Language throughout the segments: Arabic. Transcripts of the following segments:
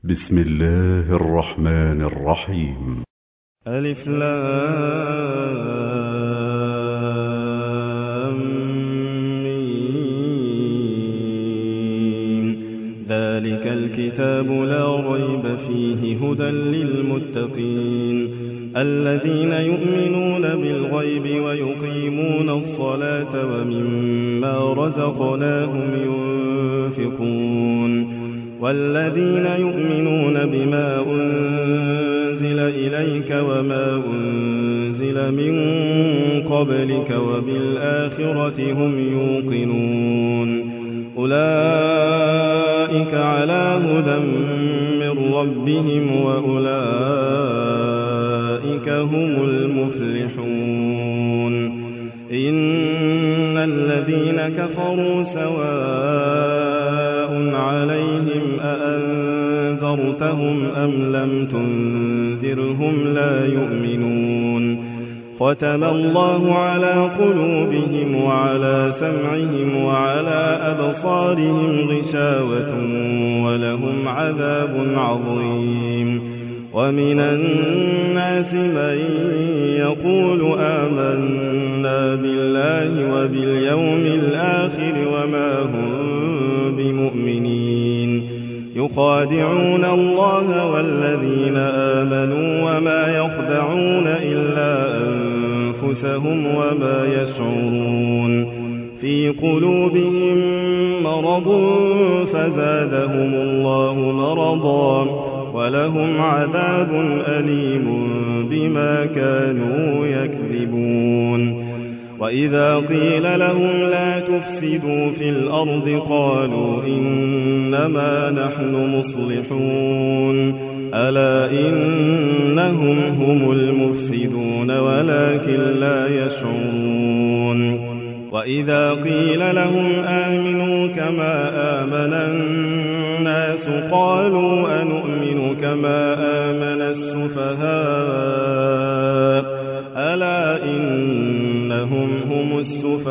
بسم الله الرحمن الرحيم. ألف لام ميم. ذلك الكتاب لا ريب فيه هدى للمتقين الذين يؤمنون بالغيب ويقيمون الصلاة ومما رزقناهم ينفقون والذين يؤمنون بما أنزل إليك وما أنزل من قبلك وبالآخرة هم يوقنون أولئك على هدى من ربهم وأولئك هم المفلحون. إن الذين كفروا سواء عليهم أأنذرتهم أم لم تنذرهم لا يؤمنون. ختم الله على قلوبهم وعلى سمعهم وعلى أبصارهم غشاوة ولهم عذاب عظيم. ومن الناس من يقول آمنا بالله وباليوم الآخر وما هم بمؤمنين يخادعون الله والذين آمنوا وما يخدعون إلا أنفسهم وما يشعرون. في قلوبهم مرض فزادهم الله مرضا ولهم عذاب أليم بما كانوا يكذبون. وإذا قيل لهم لا تفسدوا في الأرض قالوا إنما نحن مصلحون ألا إنهم هم المفسدون ولكن لا يشعرون. وإذا قيل لهم آمنوا كما آمن الناس قالوا أنؤمن كما آمن السفهاء ألا إنهم هم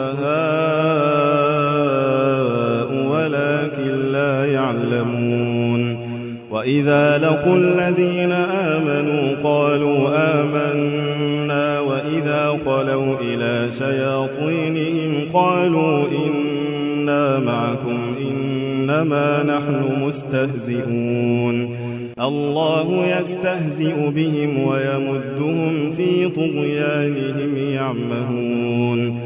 السفهاء ولكن لا يعلمون. وإذا لقوا الذين آمنوا قالوا آمنا وإذا خلوا إلى شياطينهم قالوا إنا معكم إنما نحن مستهزئون. الله يستهزئ بهم ويمدهم في طغيانهم يعمهون.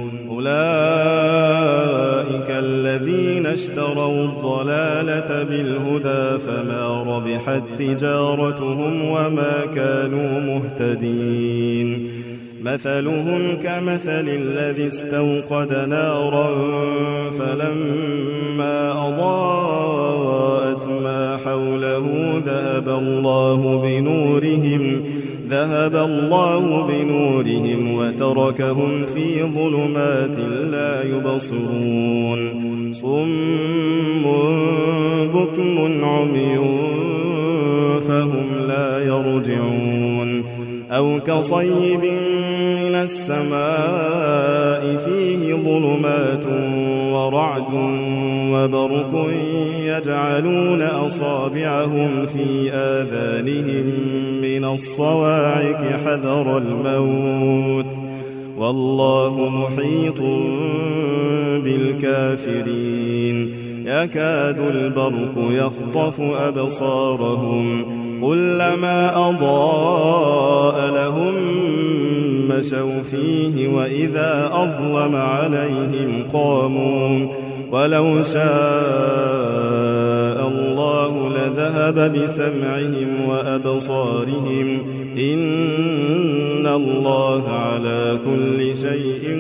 أولئك الذين اشتروا الضلالة بالهدى فما ربحت تجارتهم وما كانوا مهتدين. مثلهم كمثل الذي استوقد نارا فلما أضاءت ما حوله ذهب الله بنورهم وتركهم في ظلمات لا يبصرون. صم بكم عمي فهم لا يرجعون. أو كصيب من السماء فيه ظلمات ورعد وبرق يجعلون أصابعهم في آذانهم من الصواعق حذر الموت والله محيط بالكافرين. يكاد البرق يخطف أبصارهم كلما أضاء لهم مشوا فيه وإذا أظلم عليهم قاموا ولو شاء الله لذهب بسمعهم وأبصارهم إن الله على كل شيء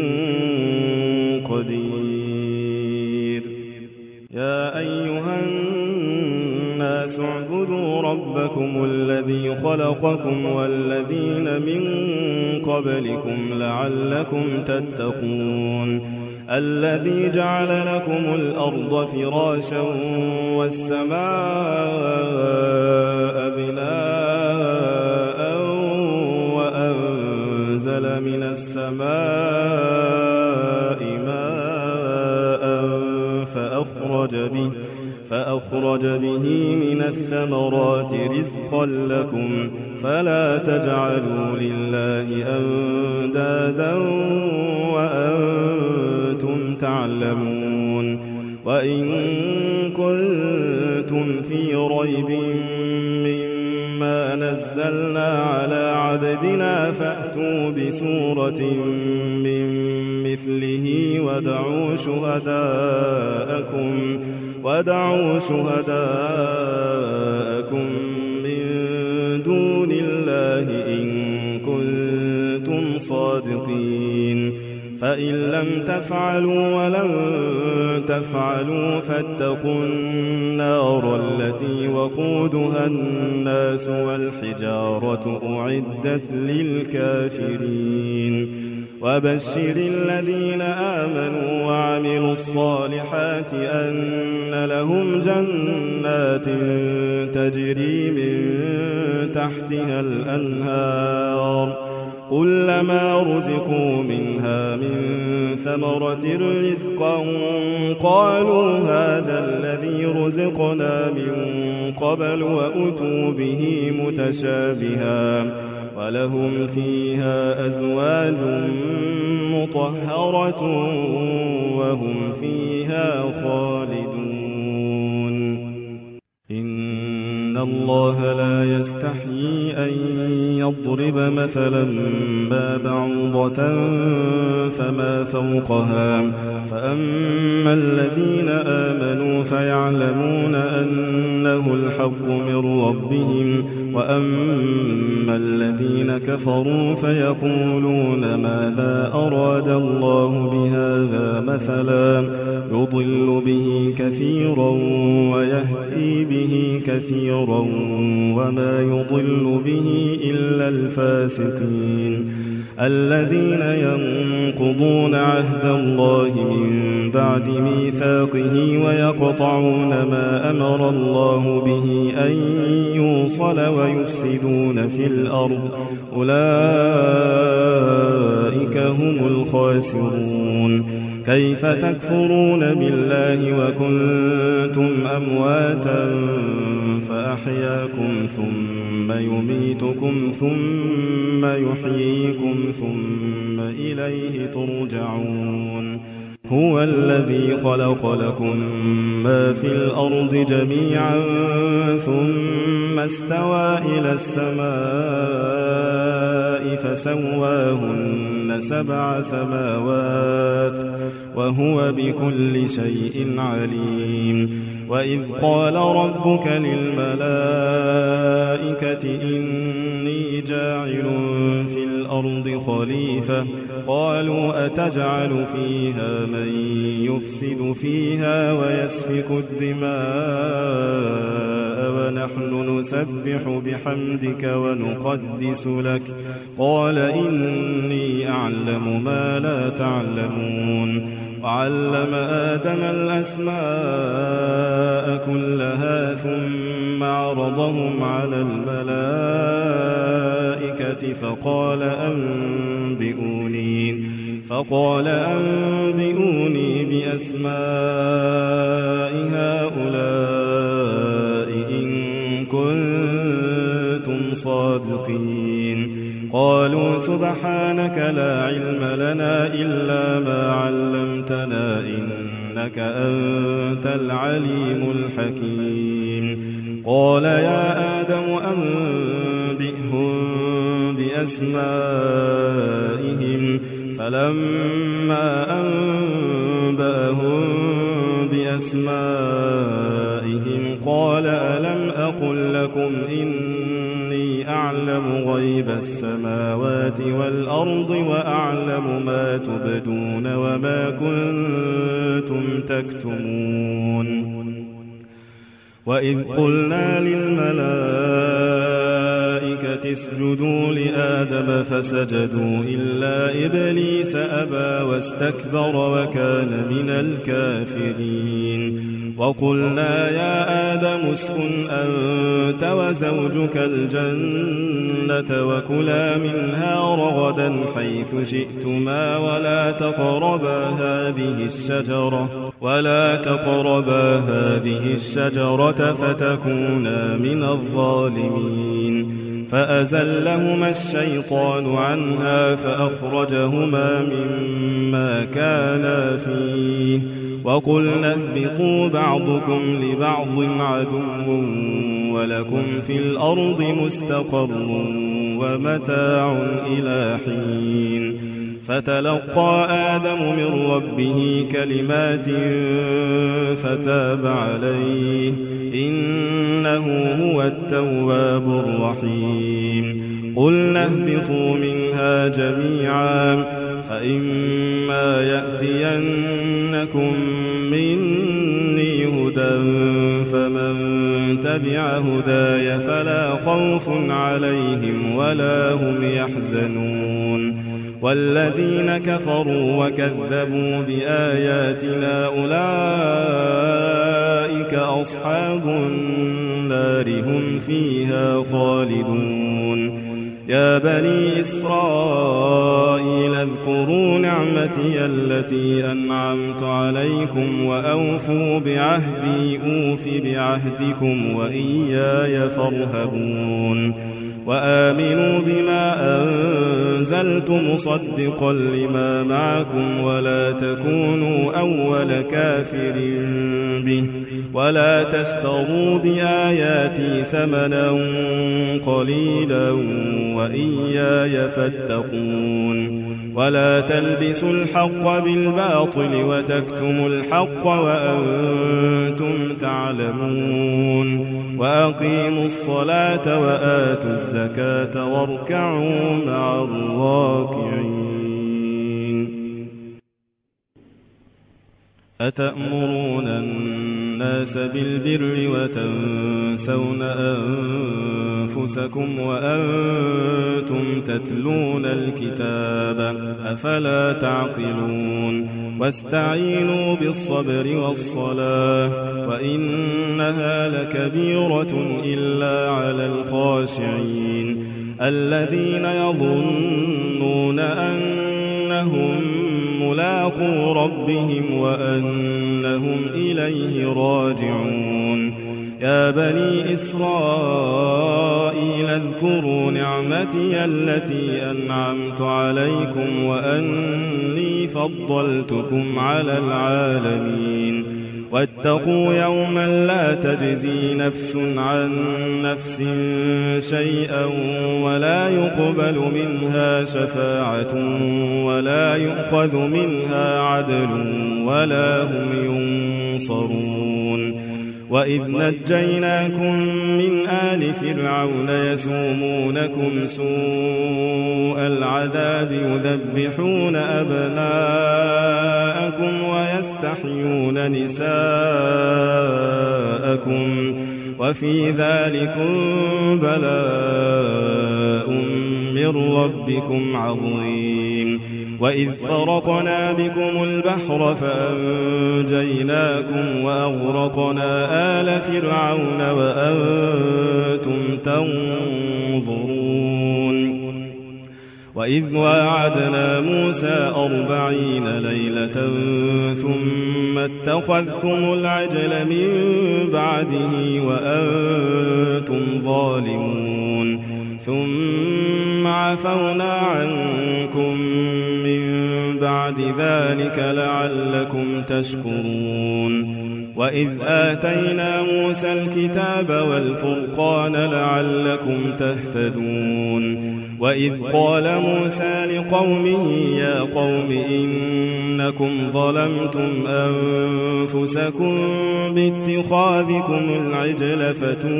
قدير. يا أيها الناس اعبدوا ربكم الذي خلقكم والذين من قبلكم لعلكم تتقون. الذي جعل لكم الأرض فراشا والسماء بناء وأنزل من السماء ماء فأخرج أخرج به من الثمرات رزقا لكم فلا تجعلوا لله أندادا وأنتم تعلمون وإن كنتم في ريب مما نزلنا على عبدنا فأتوا بسورة من مثله ودعوا شهداءكم من دون الله إن كنتم صادقين فإن لم تفعلوا ولن تفعلوا فاتقوا النار التي وقودها الناس والحجارة أعدت للكافرين وبشر الذين آمنوا وعملوا الصالحات أن لهم جنات تجري من تحتها الأنهار كلما رزقوا منها من ثمرة رزقا قالوا هذا الذي رزقنا من قبل وأتوا به متشابها ولهم فيها أزواج مطهرة وهم فيها خالدون إن الله لا يستحيي أن يضرب مثلا ما بعوضة فما فوقها فأما الذين آمنوا فيعلمون أنه الحق من ربهم وأما الذين كفروا فيقولون ماذا أراد الله بهذا مثلا يضل به كثيرا ويهدي به كثيرا وما يضل به إلا الفاسقين الذين ينقضون عهد الله من بعد ميثاقه ويقطعون ما أمر الله به أن يوصل ويفسدون في الأرض أولئك هم الخاسرون كيف تكفرون بالله وكنتم أمواتا فأحياكم ثم يميتكم ثم يحييكم ثم إليه ترجعون هو الذي خلق لكم ما في الأرض جميعا ثم استوى إلى السماء فسواهن 7 سماوات وهو بكل شيء عليم وإذ قال ربك للملائكة إني جاعل في الأرض خليفة قالوا أتجعل فيها من يفسد فيها ويسفك الدماء ونحن نسبح بحمدك ونقدس لك قال إني أعلم ما لا تعلمون وعلم آدم الأسماء كلها ثم عرضهم على الملائكة فقال أنبئوني بأسماء هؤلاء إن كنتم صادقين قالوا سبحانك لا علم لنا إلا ما علمتنا إنك أنت العليم الحكيم قال يا آدم أنبئهم بأسمائهم فلما أنبأهم بأسمائهم قال ألم أقل لكم إني أعلم غيب السماوات والأرض وأعلم ما تبدون وما كنتم تكتمون وإذ قلنا للملائكة اسجدوا لآدم فسجدوا إلا إبليس أبى واستكبر وكان من الكافرين وقلنا يا آدم اسكن أنت وزوجك الجنة وكلا منها رغدا حيث شئتما ولا تقربا هذه الشجرة ولا تقربا هذه الشجرة فتكونا من الظالمين فأزلهما الشيطان عنها فأخرجهما مما كانا فيه وقلنا اهبطوا بعضكم لبعض عدو ولكم في الأرض مستقر ومتاع إلى حين فتلقى آدم من ربه كلمات فتاب عليه إنه هو التواب الرحيم قلنا اهبطوا منها جميعا فإما يأتينكم مني هدى فمن تبع هداي فلا خوف عليهم ولا هم يحزنون والذين كفروا وكذبوا بآياتنا أولئك أصحاب النار هم فيها خالدون يا بني إسرائيل اذكروا نعمتي التي أنعمت عليكم وأوفوا بعهدي أوف بعهدكم وإياي فارهبون وآمنوا بما أنزلت مصدقا لما معكم ولا تكونوا أول كافر به ولا تشتروا بآياتي ثمنا قليلا وإياي فاتقون ولا تلبسوا الحق بالباطل وتكتموا الحق وأنتم تعلمون وأقيموا الصلاة وآتوا الزكاة واركعوا مع الراكعين أتأمرون الناس بالبر وتنسون أنفسكم وأنتم تتلون الكتاب أفلا تعقلون واستعينوا بالصبر والصلاة وإنها لكبيرة إلا على الخاشعين الذين يظنون أنهم ملاقو ربهم وأنهم إليه راجعون يا بني إسرائيل اذكروا نعمتي التي أنعمت عليكم وأني فضلتكم على العالمين واتقوا يوما لا تجزي نفس عن نفس شيئا ولا يقبل منها شفاعة ولا يؤخذ منها عدل ولا هم ينصرون وإذ نجيناكم من آل فرعون يسومونكم سوء العذاب يذبحون أبناءكم ويستحيون نساءكم وفي ذلكم بلاء من ربكم عظيم وإذ فرقنا بكم البحر فأنجيناكم وأغرقنا آل فرعون وأنتم تنظرون وإذ واعدنا موسى 40 ليلة ثم اتخذتم العجل من بعده وأنتم ظالمون ثم عفونا عنكم من بعد ذلك لعلكم تشكرون وإذ آتينا موسى الكتاب والفرقان لعلكم تهتدون وإذ قال موسى لقومه يا قوم إنكم ظلمتم أنفسكم باتخاذكم العجل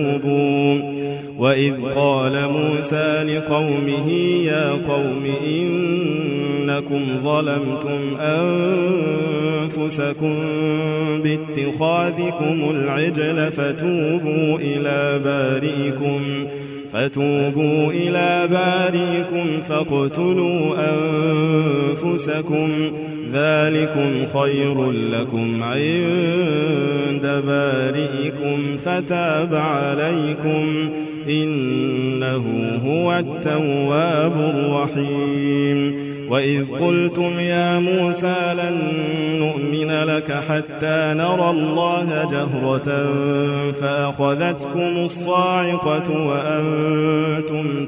وإذ قال موسى لقومه يا قوم إنكم ظلمتم أنفسكم باتخاذكم العجل فتوبوا إلى بارئكم فاقتلوا أنفسكم ذلكم خير لكم عند بارئكم فتاب عليكم إنه هو التواب الرحيم وإذ قلتم يا موسى لن نؤمن لك حتى نرى الله جهرة فأخذتكم الصاعقة وأنتم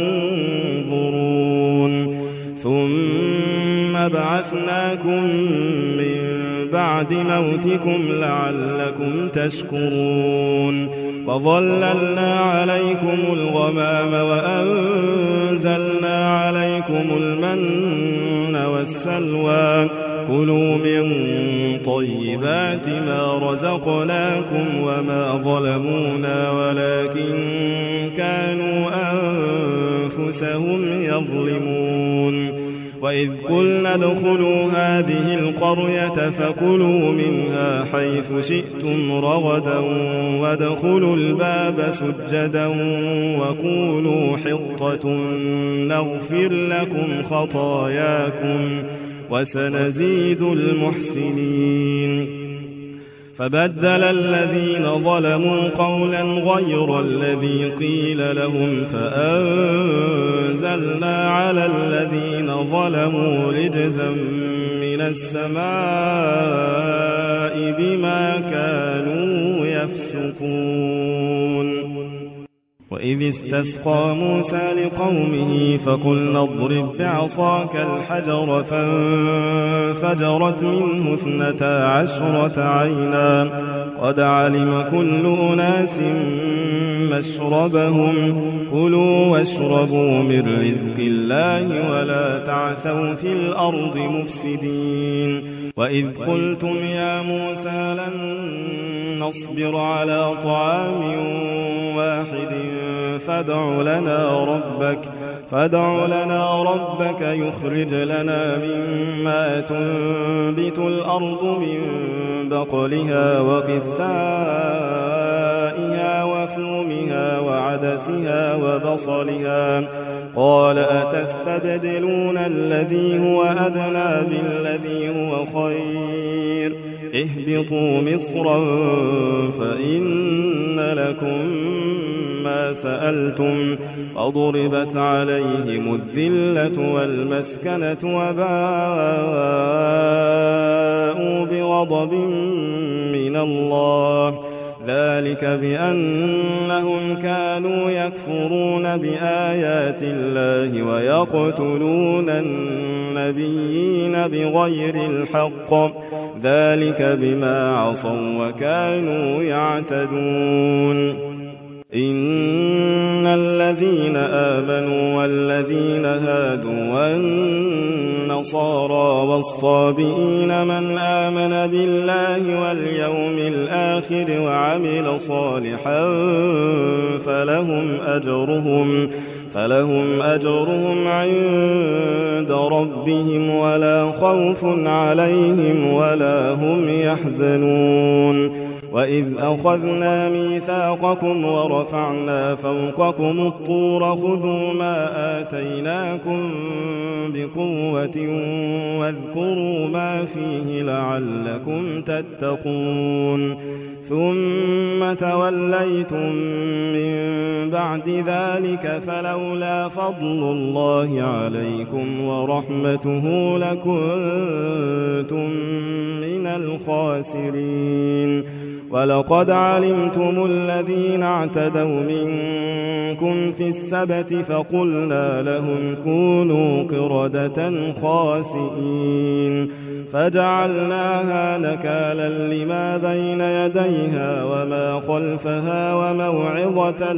تنظرون ثم بعثناكم من بعد موتكم لعلكم تشكرون وظللنا عليكم الغمام وأنزلنا عليكم المن والسلوى كلوا من طيبات ما رزقناكم وما ظلمونا ولكن كانوا أنفسهم يظلمون وإذ قلنا ادخلوا هذه القرية فكلوا منها حيث شئتم رغدا وادخلوا الباب سجدا وقولوا حطة نغفر لكم خطاياكم وسنزيد المحسنين فبدل الذين ظلموا قولا غير الذي قيل لهم فأنزلنا على الذين ظلموا رجزا من السماء بما كانوا يفسقون وإذ استسقى موسى لقومه فقلنا اضرب بعصاك الحجر فانفجرت منه 12 عينا قد علم كل أناس مشربهم كلوا واشربوا من رزق الله ولا تعثوا في الأرض مفسدين وإذ قلتم يا موسى لن نصبر على طعام واحد فادع لنا ربك يخرج لنا مما تنبت الأرض من بقلها وقثائها وفومها وعدسها وبصلها قال أتستبدلون الذي هو أدنى بالذي هو خير اهبطوا مصرا فإن لكم ما سألتم فضربت عليهم الذلة والمسكنة وباءوا بغضب من الله ذلك بأنهم كانوا يكفرون بآيات الله ويقتلون النبيين بغير الحق ذلك بما عصوا وكانوا يعتدون إن الذين آمنوا والذين هادوا والنصارى والصابئين من آمن بالله واليوم الآخر وعمل صالحا فلهم أجرهم عند ربهم ولا خوف عليهم ولا هم يحزنون وإذ أخذنا ميثاقكم ورفعنا فوقكم الطور خذوا ما آتيناكم بقوة واذكروا ما فيه لعلكم تتقون ثم توليتم من بعد ذلك فلولا فضل الله عليكم ورحمته لكنتم من الخاسرين ولقد علمتم الذين اعتدوا منكم في السبت فقلنا لهم كونوا قردة خاسئين فجعلناها نكالا لما بين يديها وما خلفها وموعظة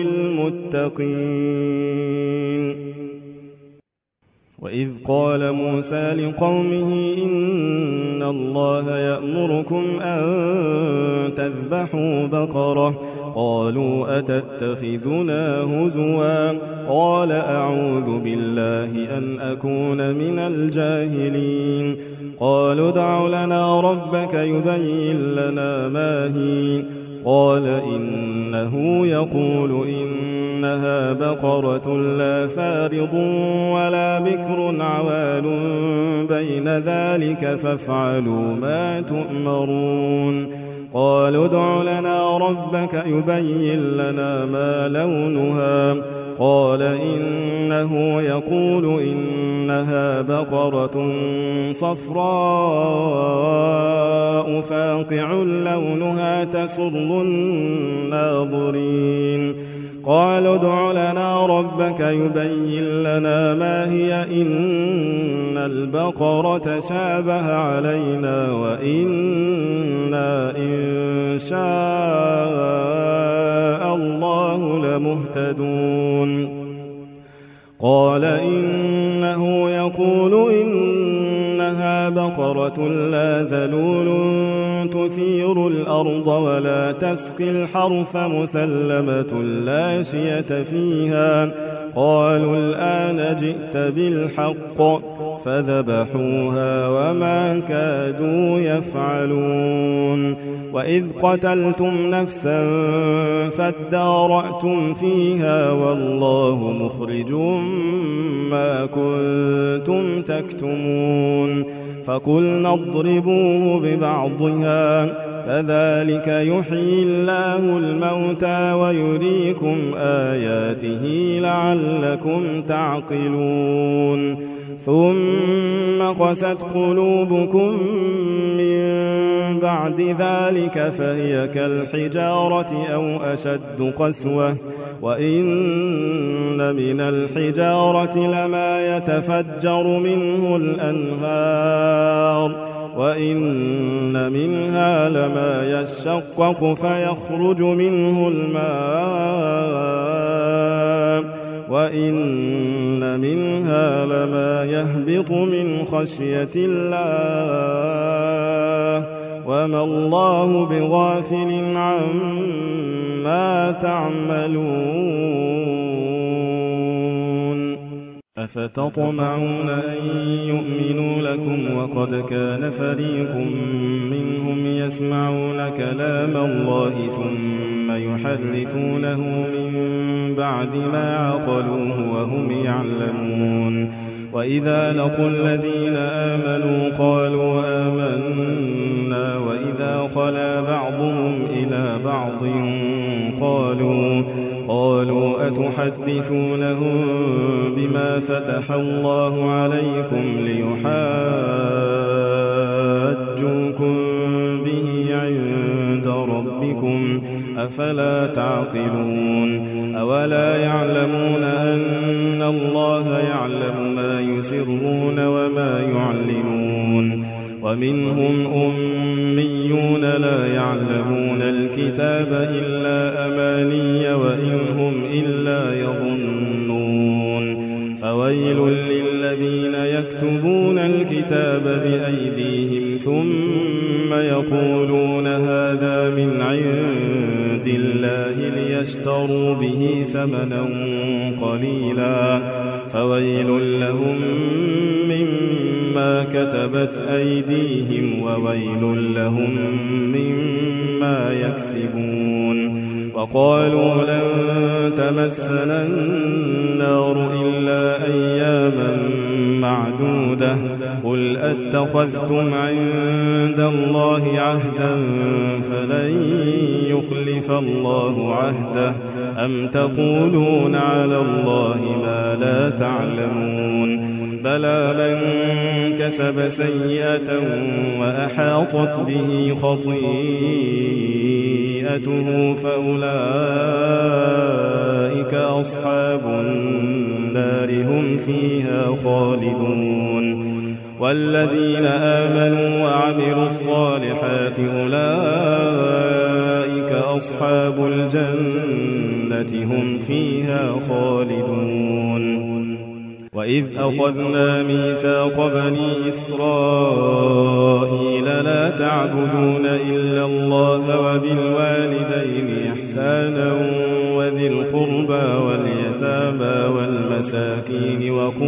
للمتقين وإذ قال موسى لقومه إن الله يأمركم أن تذبحوا بقرة قالوا أتتخذنا هزوا قال أعوذ بالله أن أكون من الجاهلين قالوا ادع لنا ربك يبين لنا ما هي قال إنه يقول إنها بقرة لا فارض ولا بكر عوان بين ذلك فافعلوا ما تؤمرون قالوا ادع لنا ربك يبين لنا ما لونها قال إنه يقول إنها بقرة صفراء فاقع لونها تسر الناظرين قالوا ادع لنا ربك يبين لنا ما هي إن البقرة شابه علينا وإنا إن شاء الله لمهتدون قال إنه يقول إنها بقرة لا ذلول تثير الأرض ولا تسقي الحرث مسلمة لا شية فيها قالوا الآن جئت بالحق فذبحوها وما كادوا يفعلون وإذ قتلتم نفسا فادارأتم فيها والله مخرج ما كنتم تكتمون فقلنا اضربوه ببعضها كذلك يحيي الله الموتى ويريكم آياته لعلكم تعقلون ثم قست قلوبكم من بعد ذلك فهي كالحجارة أو أشد قسوة وإن من الحجارة لما يتفجر منه الأنهار وإن منها لما يشقق فيخرج منه الماء وإن منها لما يهبط من خشية الله وما الله بغافل عما تعملون أفتطمعون أن يؤمنوا لكم وقد كان فريق منهم يسمعون كلام الله ثم يحرفونه من بعد ما عقلوه وهم يعلمون وإذا لقوا الذين آمنوا قالوا آمنا وإذا خلا بعضهم إلى بعض قالوا أتحدثونهم بما فتح الله عليكم ليحاجوكم به عند ربكم أفلا تعقلون أولا يعلمون أن الله يعلم ما يسرون وما يعلنون ومنهم أميون لا يعلمون الكتاب إلا أماني وإن هم إلا يظنون فويل للذين يكتبون الكتاب بأيديهم ثم يقولون هذا من عند الله ليشتروا به ثمنا قليلا فويل لهم مما كتبت أيديهم وويل لهم مما يكسبون وقالوا لن تمسنا النار إلا أياما معدودة قل أتخذتم عند الله عهدا فلن يخلف الله عهده أم تقولون على الله ما لا تعلمون بلى من كسب سيئة وأحاطت به خطيئته فأولئك أصحاب النار هم فيها خالدون والذين آمنوا وعملوا الصالحات أولئك أصحاب الجنة هم فيها خالدون وإذ أخذنا ميثاق بني إسرائيل لا تعبدون إلا الله وبالوالدين إحسانا وذي القربى واليتامى والمساكين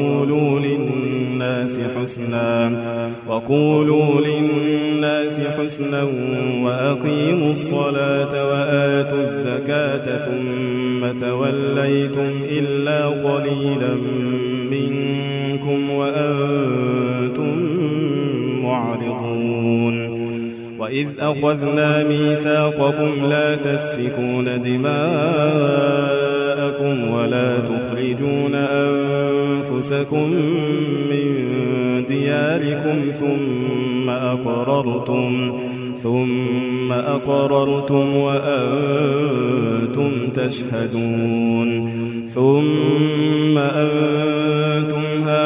وقولوا للناس حسنا وأقيموا الصلاة وآتوا الزكاة ثم توليتم إلا قليلا منكم وأنتم معرضون وإذ أخذنا ميثاقكم لا تسفكون دماءكم ولا تخرجون أنفسكم من دياركم ثم أقررتم وأنتم تشهدون ثم أنتم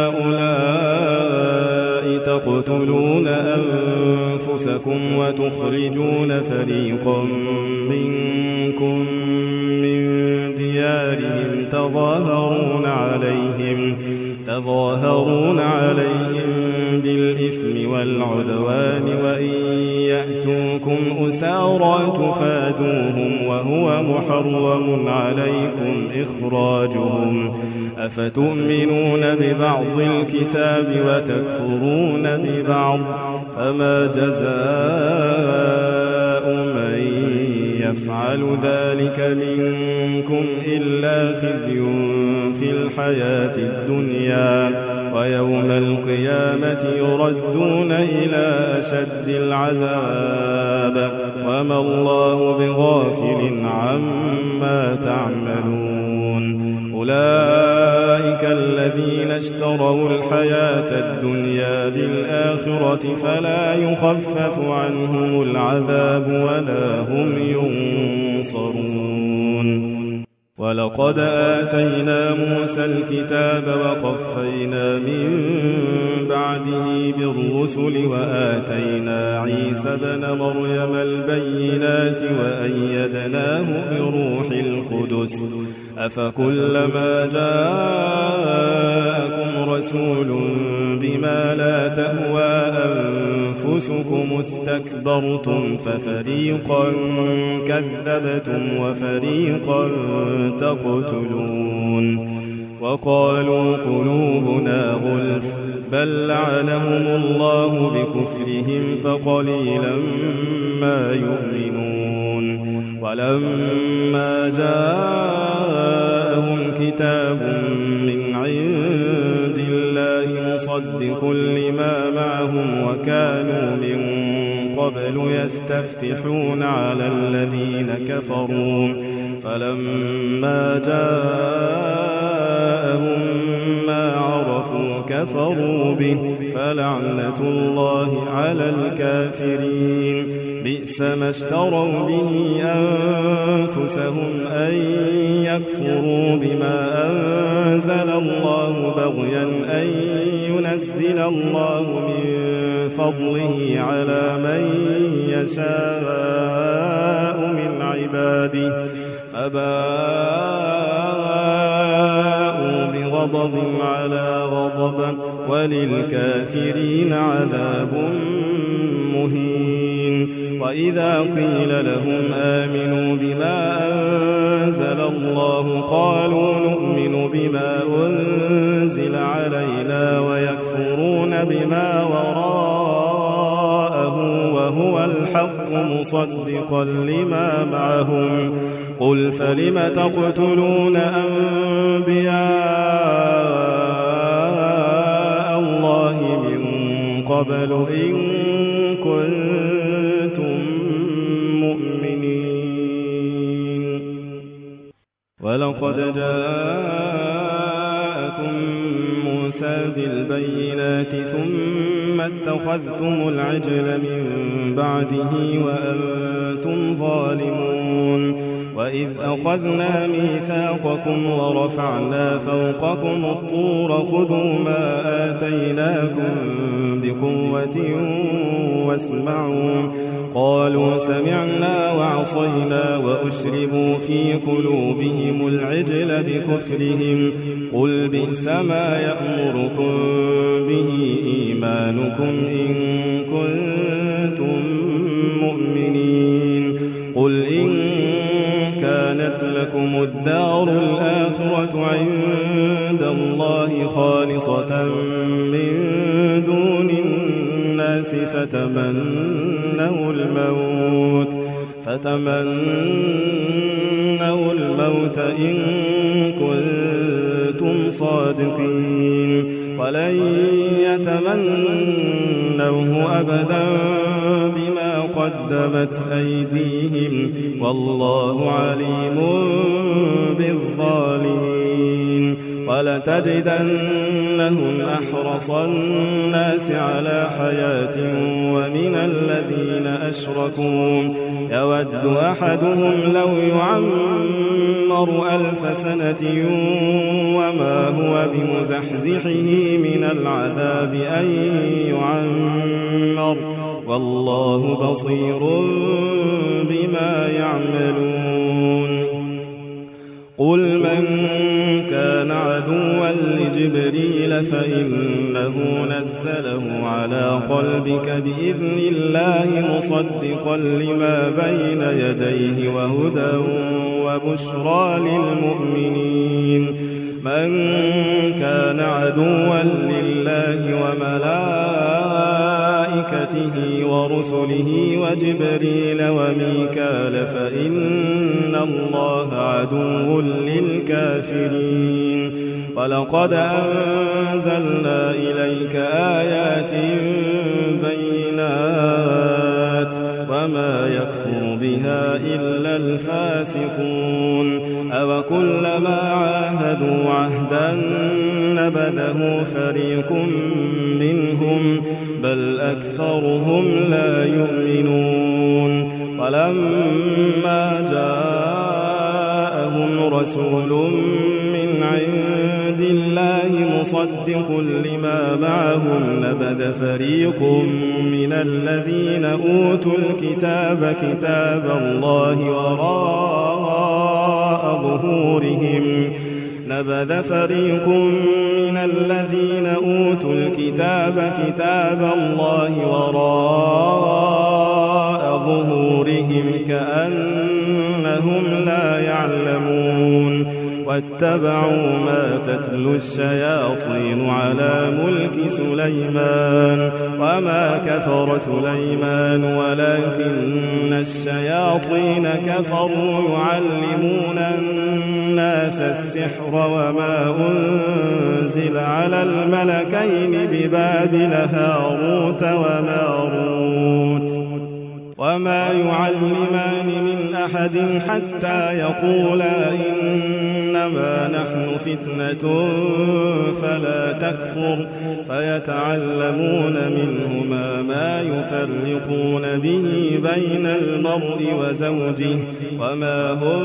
هؤلاء تقتلون أنفسكم وتخرجون فريقا منكم من ديارهم تظاهرون عليهم بالإثم والعدوان وإن يأتوكم أسارى تفادوهم وهو محرم عليكم إخراجهم أفتؤمنون ببعض الكتاب وتكفرون ببعض فما جزاء من يفعل ذلك منكم إلا خزي في الحياة الدنيا ويوم القيامة يردون إلى أشد العذاب وما الله بغافل عما تعملون أولئك الذين اشتروا الحياة الدنيا بالآخرة فلا يخفف عنهم العذاب ولا هم ينصرون ولقد آتينا موسى الكتاب وقفينا من بعده بالرسل وآتينا عيسى ابن مريم البينات وأيدناه بروح القدس أفكلما جاءكم رسول بما لا تهوى أنفسكم استكبرتم ففريقا كذبتم وفريقا تقتلون وقالوا قلوبنا غلف بل لعنهم الله بكفرهم فقليلا ما يؤمنون ولما جاءهم كتاب من عند الله مصدق لما معهم وكانوا من قبل يستفتحون على الذين كفروا فلما جاءهم ما عرفوا كفروا به فلعنة الله على الكافرين بئس ما اشتروا به أنفسهم أن يكفروا بما أنزل الله بغيا أن ينزل الله من فضله على من يشاء من عباده فباءوا بغضب على غضب وللكافرين عذاب مهين وإذا قيل لهم آمنوا بما أنزل الله قالوا نؤمن بما أنزل علينا ويكفرون بما وراءه وهو الحق مصدقا لما معهم قل فلم تقتلون أنبياء الله من قبل إن كنتم مؤمنين ولقد جاءكم موسى بالبينات ثم اتخذتم العجل من بعده وأنتم ظالمون وإذ أخذنا ميثاقكم ورفعنا فوقكم الطور خذوا ما آتيناكم بقوة واسمعوا قالوا سمعنا وعصينا وأشربوا في قلوبهم العجل بكفرهم قل بئس ما يأمركم به إيمانكم إن كنتم مؤمنين قل إن كانت لكم الدار الآخرة عند الله خالصة من دون الناس فتمنوا الموت إن كنتم صادقين ولن يتمنوه أبدا بما قدمت أيديهم والله عليم بالظالمين ولتجدنهم أحرص الناس على حياة ومن الذين أشركوا يود أحدهم لو يعمر 1000 سنة وما هو بمزحزحه من العذاب أن يعمر والله بصير بما يعملون قل من كان عدوا لجبريل فإنه نزله على قلبك بإذن الله مصدقا لما بين يديه وهدى وبشرى للمؤمنين من كان عدوا لله وملائكته ورسله وجبريل وميكال فإن الله عدو للكافرين ولقد أنزلنا إليك آيات بينات وما يكفر بها إلا الفاسقون أوكلما عاهدوا عهدا نبذه فريق منهم بل أكثرهم لا يؤمنون ولما جاءهم رسول من عند الله مصدق لما معهم نبذ فريق من الذين أوتوا الكتاب كتاب الله وراء ظهورهم نبذ فريق من الذين أوتوا الكتاب كتاب الله وراء ظهورهم كأنهم لا يعلمون واتبعوا ما تتلو الشياطين على ملك سليمان وما كفر سليمان ولكن الشياطين كفروا يعلمون الناس السحر وما أنزل على الملكين ببابل هاروت وماروت وما يعلمان من أحد حتى يقولا إنما نحن فتنة فلا تكفر فيتعلمون منهما ما يفرقون به بين المرء وزوجه وما هم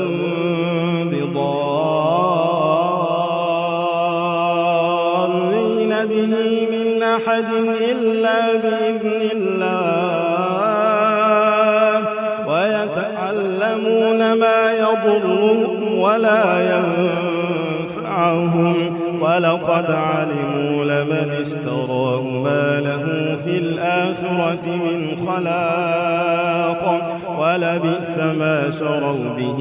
بضارين به من أحد إلا بإذن الله ويتعلمون ما يضرهم ولا ينفعهم ولقد علموا لمن اشتراه ما له في الآخرة من خلاق ولبئس ما شروا به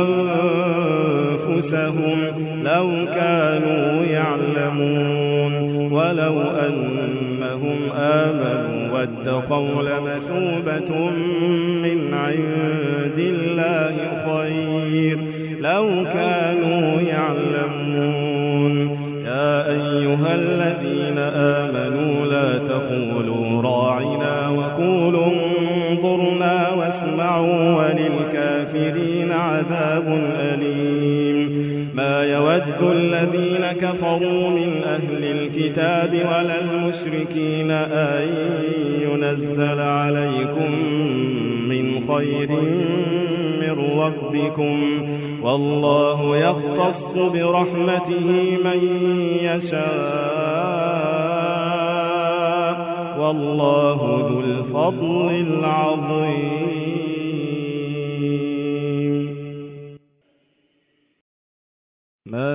أنفسهم لو كانوا يعلمون ولو أنهم آمنوا واتقوا لمثوبة من عند الله خير لو كانوا يعلمون يا أيها الذين آمنوا لا تقولوا راعنا وقولوا انظرنا واسمعوا وللكافرين عذاب أليم ما يود الذين كفروا من أهل الكتاب ولا المشركين أن ينزل عليكم من خير من ربكم والله يختص برحمته من يشاء والله ذو الفضل العظيم ما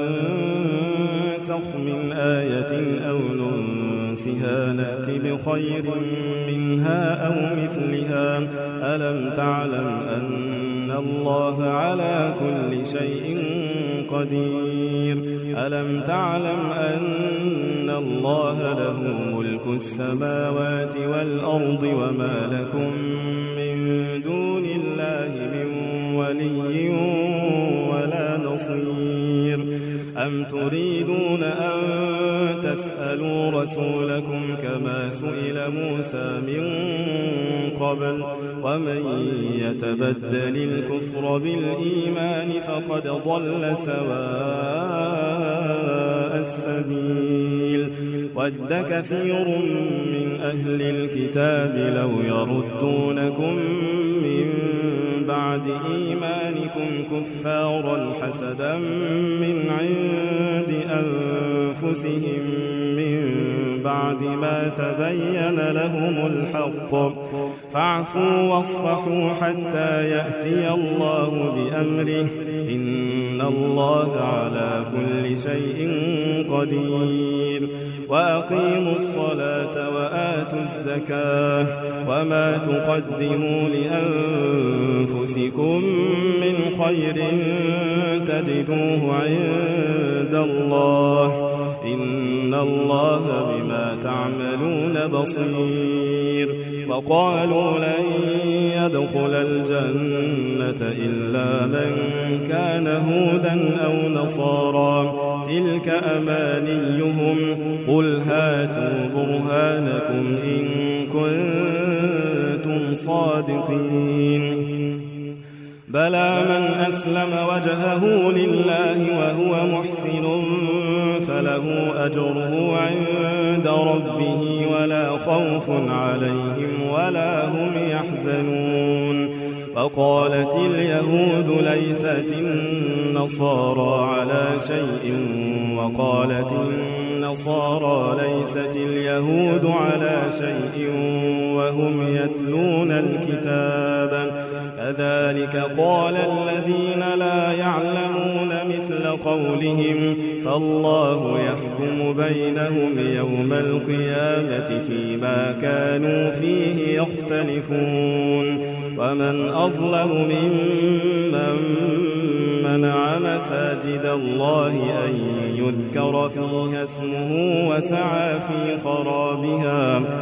ننسخ من آية أو ننسها نأتي بخير منها أو مثلها ألم تعلم أن الله على كل شيء قدير ألم تعلم أن الله له ملك السماوات والأرض وما لكم من دون الله من ولي ولا نصير أم تريدون أن تسألوا رسولكم كما سئل موسى من قبل ومن يتبدل الكفر بالإيمان فقد ضل سواء وَدَّ كَثِيرٌ مِّنْ أَهْلِ الْكِتَابِ لَوْ يَرُدُّونَكُم مِّن بَعْدِ إِيمَانِكُمْ كُفَّارًا حَسَدًا مِّنْ عِندِ أَنفُسِهِم مِّن بَعْدِ مَا تَبَيَّنَ لَهُمُ الْحَقُّ فَاعْفُوا وَاصْفَحُوا حَتَّىٰ يَأْتِيَ اللَّهُ بِأَمْرِهِ إِنَّ اللَّهَ عَلَىٰ كُلِّ شَيْءٍ قَدِيرٌ وَأَقِيمُوا الصَّلَاةَ وَآتُوا الزَّكَاةَ وَمَا تُقَدِّمُوا لِأَنفُسِكُم مِّنْ خَيْرٍ تَجِدُوهُ عِندَ اللَّهِ إِنَّ اللَّهَ بِمَا تَعْمَلُونَ بَصِيرٌ وَقَالُوا لَن يَدْخُلَ الْجَنَّةَ إِلَّا مَن كَانَ هُودًا أَوْ نَصَارَىٰ تِلْكَ أَمَانِيُّهُمْ قُلْ هَاتُوا بُرْهَانَكُمْ إِن كُنتُمْ صَادِقِينَ بَلَىٰ مَنْ أَسْلَمَ وَجْهَهُ لِلَّهِ وَهُوَ مُحْسِنٌ فَلَهُ أَجْرُهُ عِندَ رَبِّهِ وَلَا خَوْفٌ عَلَيْهِمْ وَلَا هُمْ يَحْزَنُونَ وَقَالَتِ الْيَهُودُ لَيْسَتِ النَّصَارَىٰ عَلَىٰ شَيْءٍ وَقَالَتِ النَّصَارَىٰ لَيْسَتِ الْيَهُودُ عَلَىٰ شَيْءٍ وَهُمْ يَتْلُونَ الْكِتَابَ كَذَٰلِكَ قَالَ الَّذِينَ لَا يَعْلَمُونَ مِثْلَ قَوْلِهِمْ فَاللَّهُ يَحْكُمُ بَيْنَهُمْ يَوْمَ الْقِيَامَةِ فِيمَا كَانُوا فِيهِ يَخْتَلِفُونَ وَمَنْ أَظْلَمُ مِمَّن مَّنَعَ مَسَاجِدَ اللَّهِ أَن يُذْكَرَ فِيهَا اسْمُهُ وَسَعَىٰ فِي خَرَابِهَا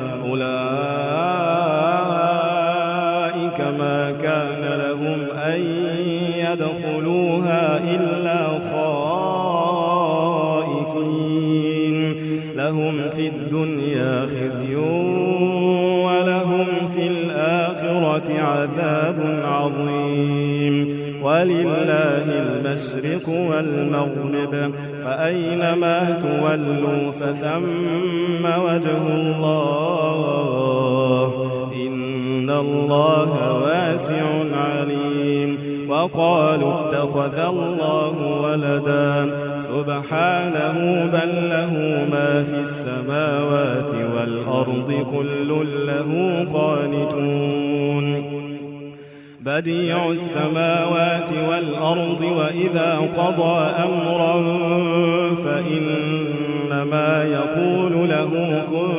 أُولَٰئِكَ مَا كَانَ لَهُمْ أَن يَدْخُلُوهَا إِلَّا خَائِفِينَ لَهُمْ فِي الدُّنْيَا خِزْيٌ وَلَهُمْ فِي الْآخِرَةِ عَذَابٌ عَظِيمٌ وَلِلَّهِ المشرق والمغرب فأينما تولوا فثم وجه الله إن الله واسع عليم وقالوا اتخذ الله ولدا سبحانه بل له ما في السماوات والأرض كل له قانتون بديع السماوات والأرض وإذا قضى أمرا فإنما يقول له كن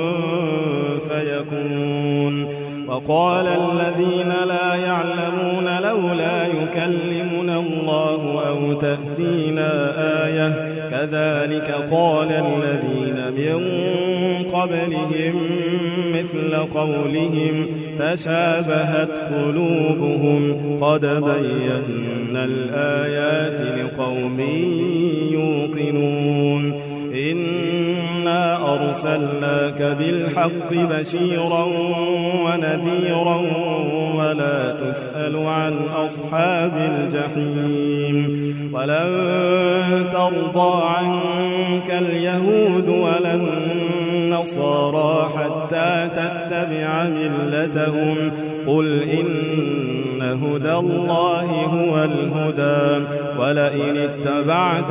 فيكون وقال الذين لا يعلمون لولا يكلمنا الله أو تأتينا آية كذلك قال الذين من قبلهم مثل قولهم تشابهت قلوبهم قد بينا الآيات لقوم يوقنون إنا أرسلناك بالحق بشيرا ونذيرا ولا تسأل عن أصحاب الجحيم ولن ترضى عنك اليهود ولا النصارى حتى تتبع ملتهم قل إن هدى الله هو الهدى ولئن اتبعت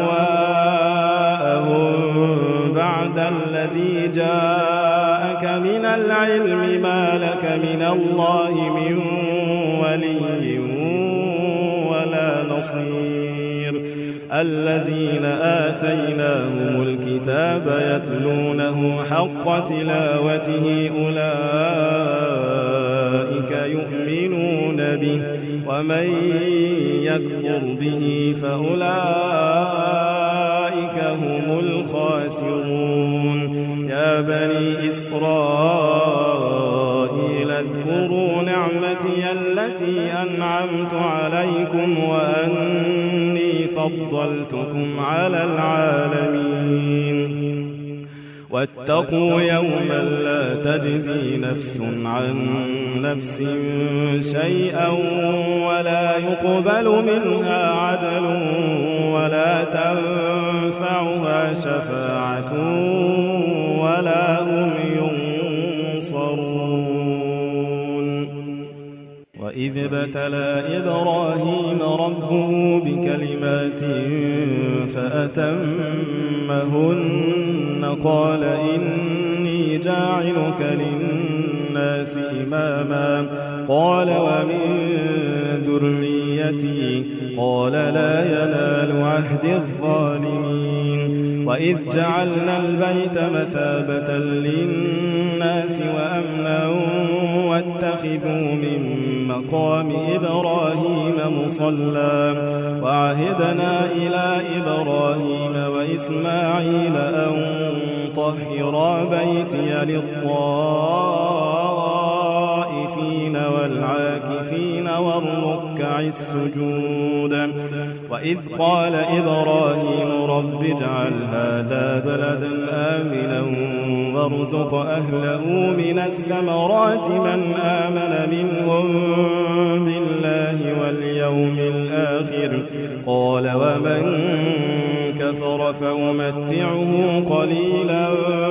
أهواءهم بعد الذي جاءك من العلم ما لك من الله من ولي ولا نصير الذين آتيناهم الكتاب يتلونه حق تلاوته أولئك يؤمنون به ومن يكفر به فأولئك هم الخاسرون يا بني إسرائيل اذكروا نعمتي التي أنعمت عليكم وأني فضلتكم على العالمين واتقوا يوما لا تجزي نفس عن نفس شيئا ولا يقبل منها عدل ولا تنفعها شفاعة ابتلى إبراهيم ربه بكلمات فأتمهن قال إني جاعلك للناس إماما قال ومن ذريتي قال لا ينال عهد الظالمين وإذ جعلنا البيت مثابة للناس وأمنا واتخذوا من مقام إبراهيم مصلى وعهدنا إلى إبراهيم وإسماعيل أن طهرا بيتي للطائفين والعاكفين والركع السجود وإذ قال إبراهيم رب اجعل هذا بلدا آمنا وارزق أهله من الثمرات من آمن منهم بالله واليوم الآخر قال ومن كفر فأمتعه قليلا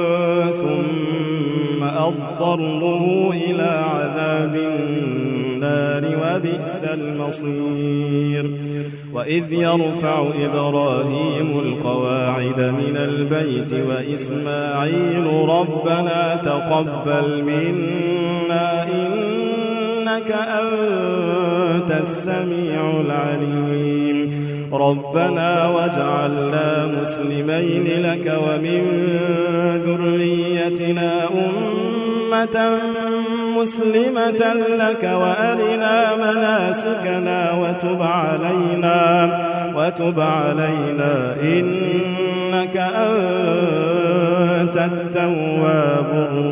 ثم أضطره إلى عذاب النار وبئس المصير وإذ يرفع إبراهيم القواعد من البيت وإسماعيل ربنا تقبل منا إنك أنت السميع العليم ربنا واجعلنا مسلمين لك ومن ذريتنا أمة مسلمة لك وأرنا مناسكنا وتب علينا إنك أنت التواب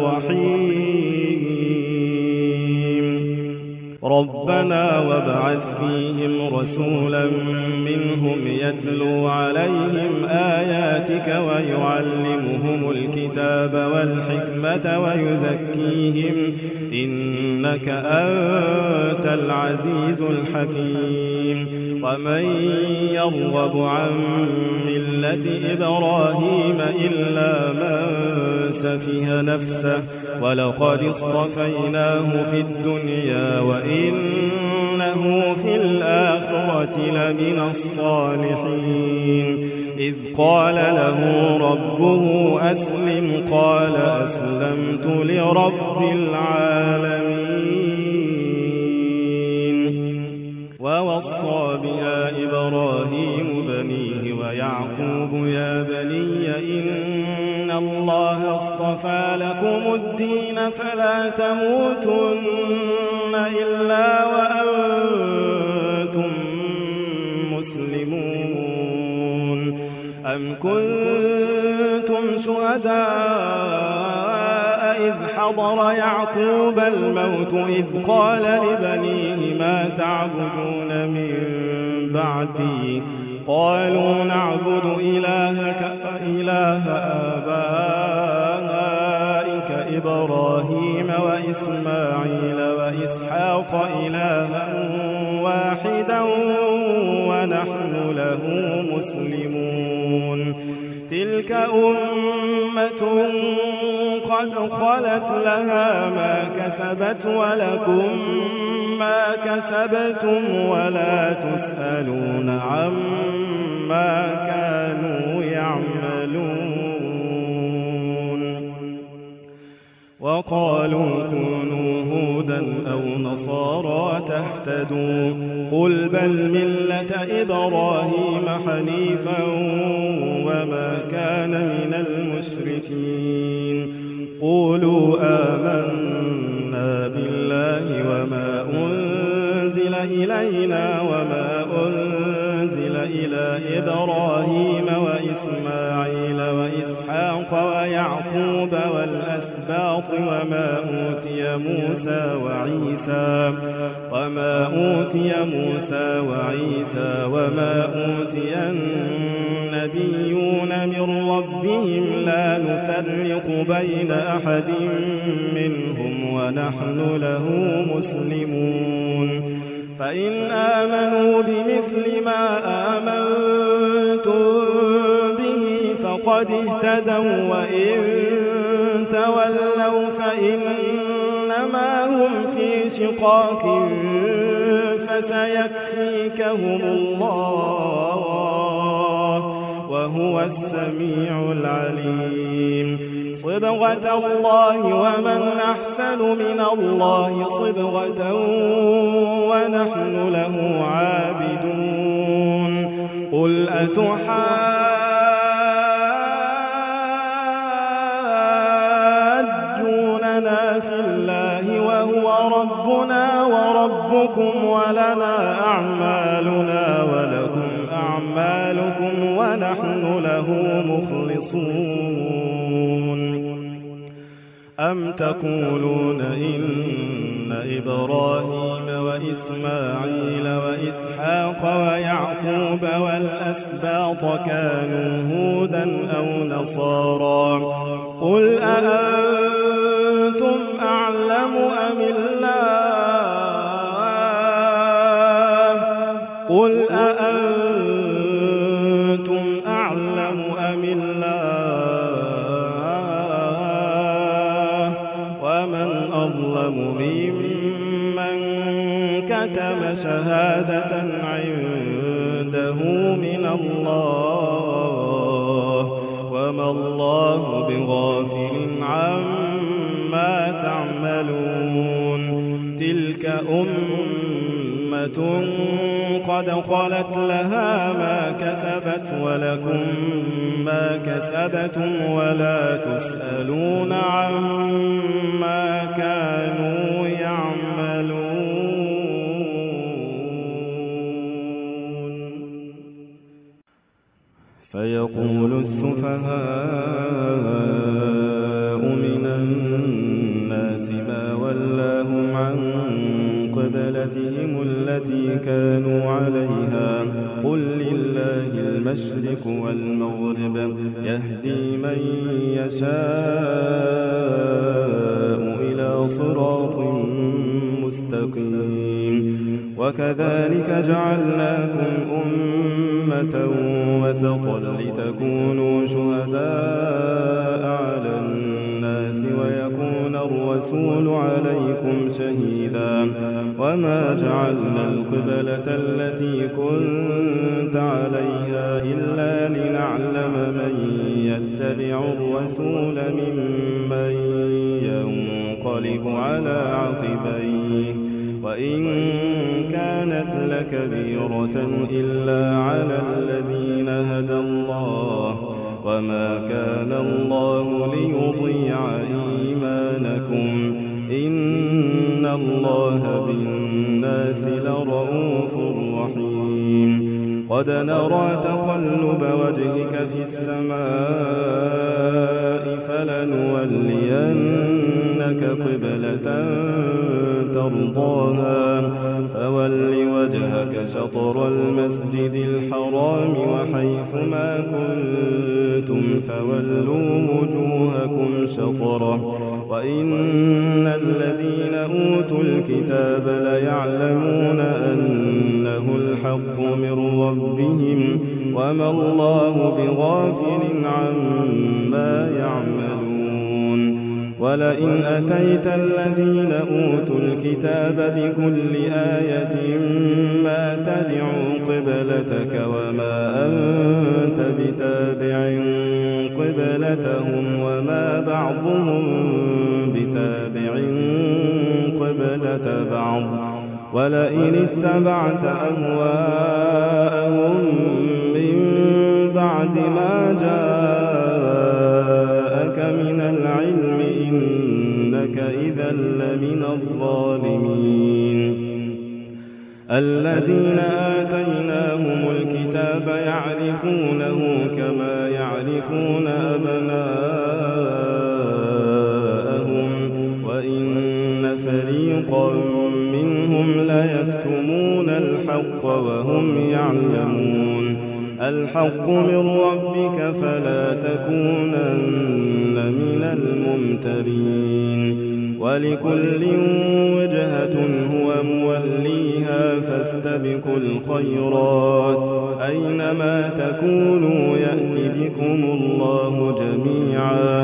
الرحيم ربنا وابعث فيهم رسولا منهم يتلو عليهم آياتك ويعلمهم الكتاب والحكمة ويزكيهم إنك أنت العزيز الحكيم ومن يرغب عن ملة إبراهيم إلا من سفه نفسه ولقد اصطفيناه في الدنيا وإنه في الآخرة لمن الصالحين إذ قال له ربه أسلم قال أسلمت لرب العالمين ووصى بها إبراهيم بنيه ويعقوب يا بني إن الله اصطفى لكم الدين فلا تموتن إلا وأنتم مسلمون أم كنتم شهداء إذ حضر يعقوب الموت إذ قال لبنيه ما تعبدون من بعدي قالوا نعبد إلهك إله آبائك إبراهيم وإسماعيل وإسحاق إلها واحدا ونحن له مسلمون تلك أمة قد خلت لها ما كسبت ولكم ما كسبتم ولا تسألون عما كانوا يعملون وقالوا كونوا هودا أو نصارى تهتدوا قل بل ملة إبراهيم حنيفا وما كان من المشركين قولوا آمنا بالله وما أنزل إلينا وما أنزل إلى إبراهيم وإسماعيل وإسحاق ويعقوب والأسباط وما أوتي موسى وعيسى وما أوتي النبيون من ربهم لا نفرق بين أحد منهم ونحن له مسلمون فإن آمنوا بمثل ما آمنتم به فقد اهتدوا وإن تولوا فإنما هم في شقاق فسيكفيكهم الله وهو السميع العليم صبغة الله ومن أحسن من الله صبغة ونحن له عابدون قل أتحاجوننا في الله وهو ربنا وربكم ولنا أعمالنا ولكم أعمالكم ونحن له مخلصون أم تقولون إن إبراهيم وإسماعيل وإسحاق ويعقوب والأسباط كانوا هودا أو نصارى قل أأنتم أعلم أم الله قل أأنتم أعلم أم الله ومن أظلم ممن كتم شهادة عنده من الله وما الله بغافل عما تعملون تلك أمة قد خلت لها ما كسبت ولكم ما كسبتم ولا تسألون عما كانوا يعملون فيقول السفهاء من الناس ما ولاهم عن قبلتهم التي كانوا عليها قل لله المشرق والمغرب يهدي من يشاء إلى صراط مستقيم وكذلك جعلناكم أمة وسطا لتكونوا شهداء على الناس ويكون الرسول عليكم شهيدا وما جعلنا القبلة التي كنت عليها إلا لنعلم من يتبع الرسول ممن ينقلب على عقبيه وإن كانت لكبيرة إلا على الذين هدى الله وما كان الله ليضيع إيمانكم إن الله بالناس لرؤوف رحيم قد نرى تقلب وجهك في السماء فلنولينك قبلة ترضاها فول وجهك شطر المسجد الحرام وحيث ما كنتم فولوا وجوهكم شطره وإن الذين أوتوا الكتاب ليعلمون أنه الحق من ربهم وما الله بغافل عما يعملون ولئن أتيت الذين أوتوا الكتاب بكل آية ما تبعوا قبلتك وما أنت بتابع قبلتهم وما بعضهم بتابع قبلة بعض ولئن اتبعت أهواءهم من بعد ما جاءك من العلم إنك إذا لمن الظالمين الذين آتيناهم الكتاب يعرفونه كما يعرفون أبناءهم وإن فريقا منهم ليكتمون الحق وهم يعلمون الحق من ربك فلا تكونن من الممترين ولكل وجهة هو موليها فاستبقوا الخيرات أينما تكونوا يأتِ بكم الله جميعا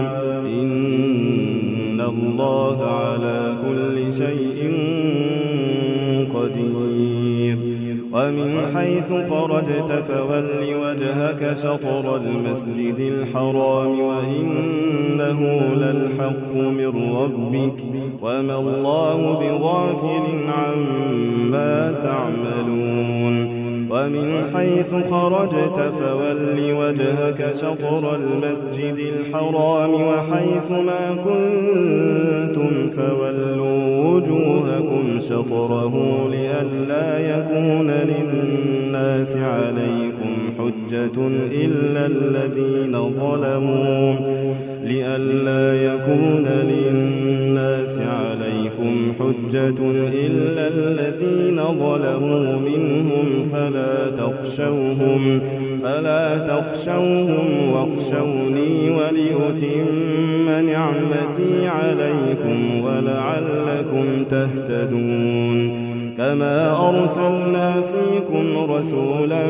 إن الله على كل شيء قدير حيث خرجت فول وجهك شطر المسجد الحرام وإنه للحق من ربك وما الله بغافل عما تعملون ومن حيث خرجت فول وجهك شطر المسجد الحرام وحيث ما كنتم فولوا وجوهكم شطره لئلا يكون للناس عليكم حجة إلا الذين ظلموا منهم فلا تخشوهم واخشوني ولأتم نعمتي عليكم ولعلكم تهتدون كما أرسلنا فيكم رسولا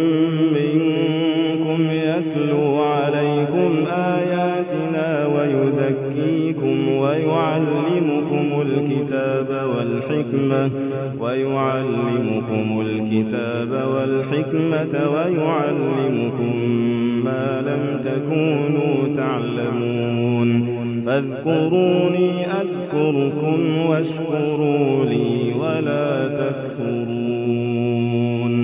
منكم يتلو عليكم آياتنا ويزكيكم ويعلمكم الكتاب والحكمة ويعلمكم ما لم تكونوا تعلمون فاذكروني أذكركم واشكروا لي ولا تكفرون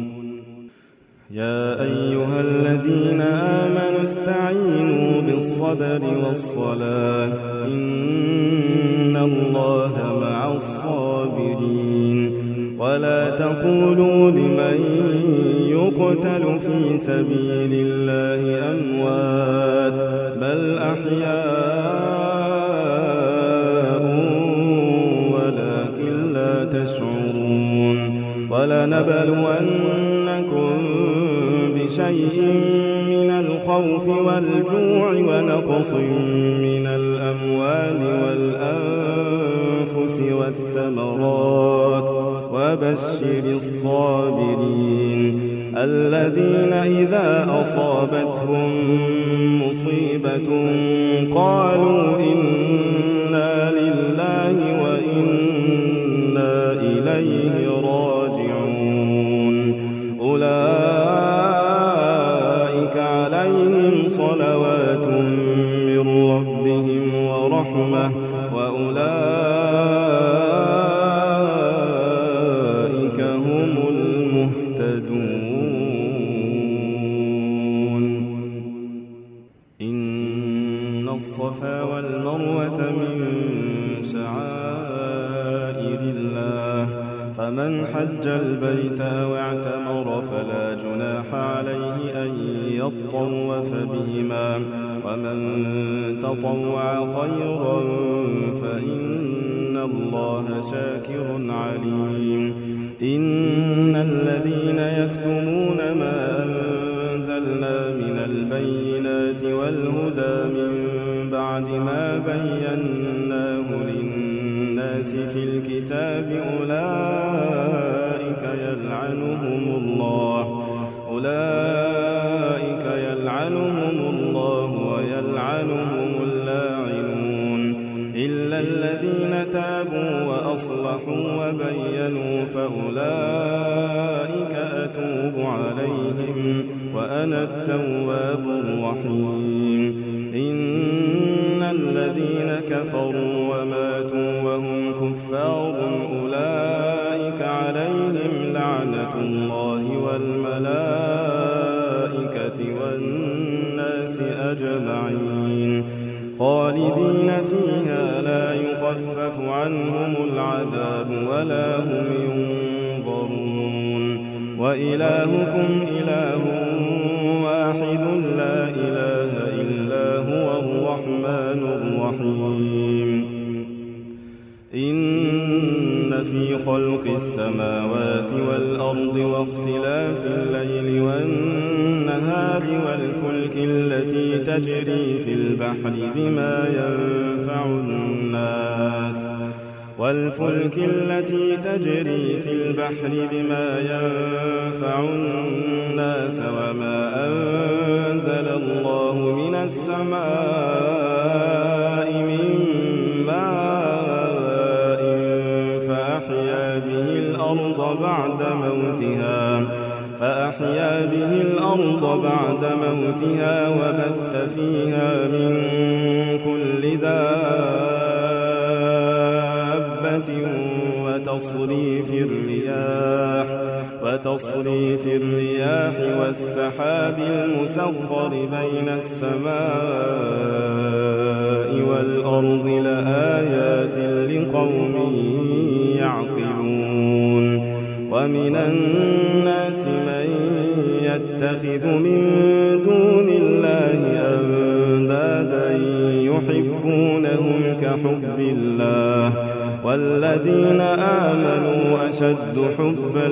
يا أيها الذين آمنوا استعينوا بالصبر والصلاة إن الله مع الصابرين ولا تقولوا لمن يقتل في سبيل الله أموات بل أحياء ولكن لا تشعرون ولنبلونكم بشيء من الخوف والجوع ونقص من الأموال والأنفس والثمرات وبشر الصابرين الذين إذا أصابتهم مصيبة قالوا إنا لله وإنا إليه راجعون أولئك عليهم صلوات من ربهم ورحمة وأولئك هم المهتدون إن الصفا والمروة من شعائر الله فمن حج البيت أو اعتمر فلا جناح عليه أن يطوف بهما ومن تطوع خيرا فإن الله شاكر عليم إن الذين يكتمون ما أنزلنا من البينات والهدى من بعد ما بيناه للناس في الكتاب أولئك يلعنهم الله ويلعنهم اللاعنون إلا الذين تابوا وأصلحوا وبينوا فأولئك أتوب عليهم وأنا التواب الرحيم إن الذين كفروا وماتوا وهم كفار أولئك عليهم لعنة الله والملائكة والناس أجمعين خالدين فيها لا يخفف عنهم العذاب ولا هم ينظرون وإلهكم إله واحد لا إله إلا هو الرحمن الرحيم إن في خلق السماوات والأرض واختلاف الليل والنهار والفلك التي تجري في البحر بما ينفع الناس وما أنزل الله من السماء من ماء فأحيا به الأرض بعد موتها الأرض بعد موتها وبث فيها من كل دابة وتصريف الرياح والسحاب المسخر بين السماء والأرض لآيات لقوم يعقلون ومن الناس من يتخذ من دون الله أندادا يحبونهم كحب الله والذين آمنوا أشد حبا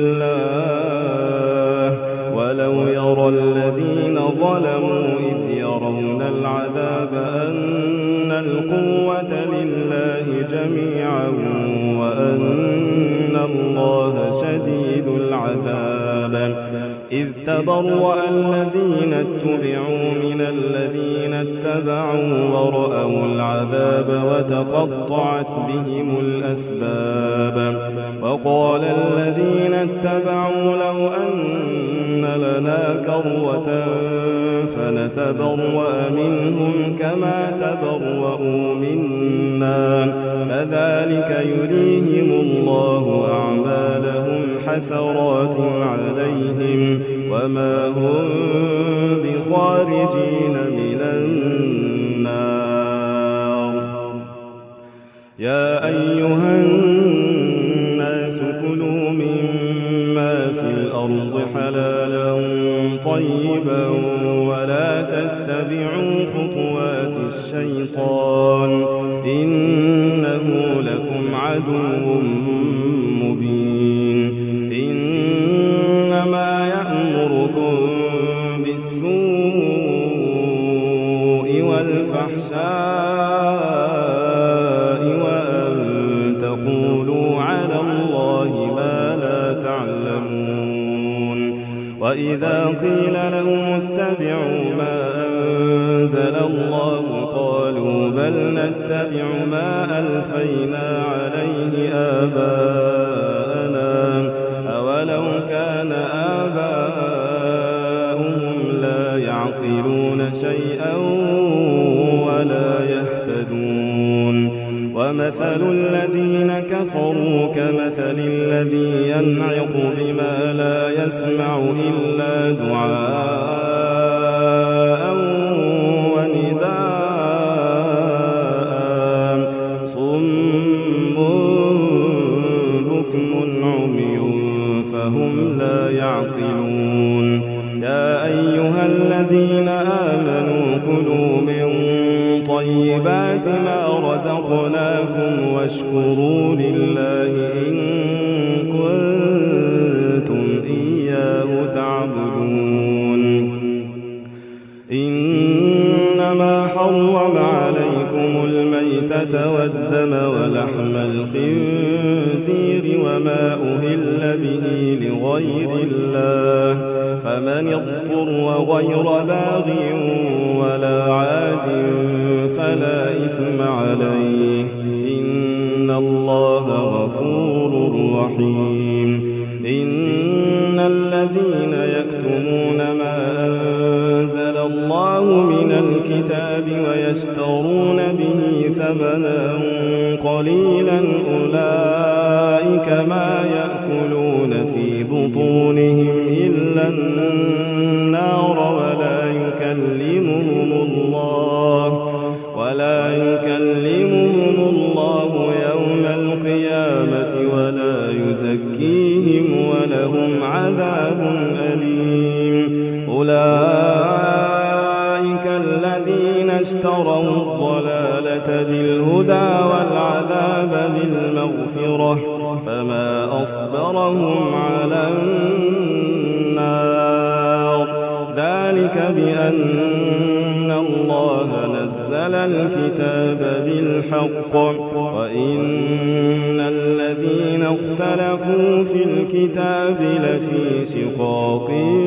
لله ولو يرى الذين ظلموا إذ يرون العذاب أن القوة لله جميعا وأن الله شديد العذاب إذ تبرأ الذين اتبعوا من الذين اتبعوا ورأوا العذاب وتقطعت بهم الأسباب وقال الذين اتبعوا لو أن لنا كرة فنتبرأ منهم كما تبرؤوا منا كذلك يريهم الله أعمالهم حسرات عليهم وما هم بخارجين من النار يا أيها الناس كلوا مما في الأرض حلالا طيبا ولا تتبعوا خطوات الشيطان إنه لكم عدو مبين إنما يأمركم بالسوء والفحشاء وأن تقولوا على الله ما لا تعلمون وإذا قيل لهم اتبعوا ما أنزل الله قالوا بل نتبع ما ألفينا عليه آباءنا أولو كان آباؤهم لا يعقلون شيئا ولا يهتدون ومثل الذين كفروا كمثل الذي ينعق بما لا يسمع إلا دعاء ونداء صم بكم عمي فهم لا يعقلون يا أيها الذين آمنوا كلوا من طيبات ما رزقناكم واشكروا لله إن كنتم إياه تعبدون إنما حرم عليكم الميتة والدم ولحم الخنزير وما أهل به لغير الله فمن اضطر غير باغ ولا عاد فلا إثم عليه إن الله غفور رحيم إن الذين يكتمون ما أنزل الله من الكتاب ويشترون به ثمنا قليلا أولئك ما يأكلون في بطونهم إلا النار ولا يكلمهم الله يوم القيامة ولا يزكيهم ولهم عذاب أليم أولئك الذين اشتروا الضلالة بالهدى والعذاب بالمغفرة فما أصبرهم على النار ذلك بأن الله نزل الكتاب بالحق وإن الذين اختلفوا في الكتاب لفي شقاق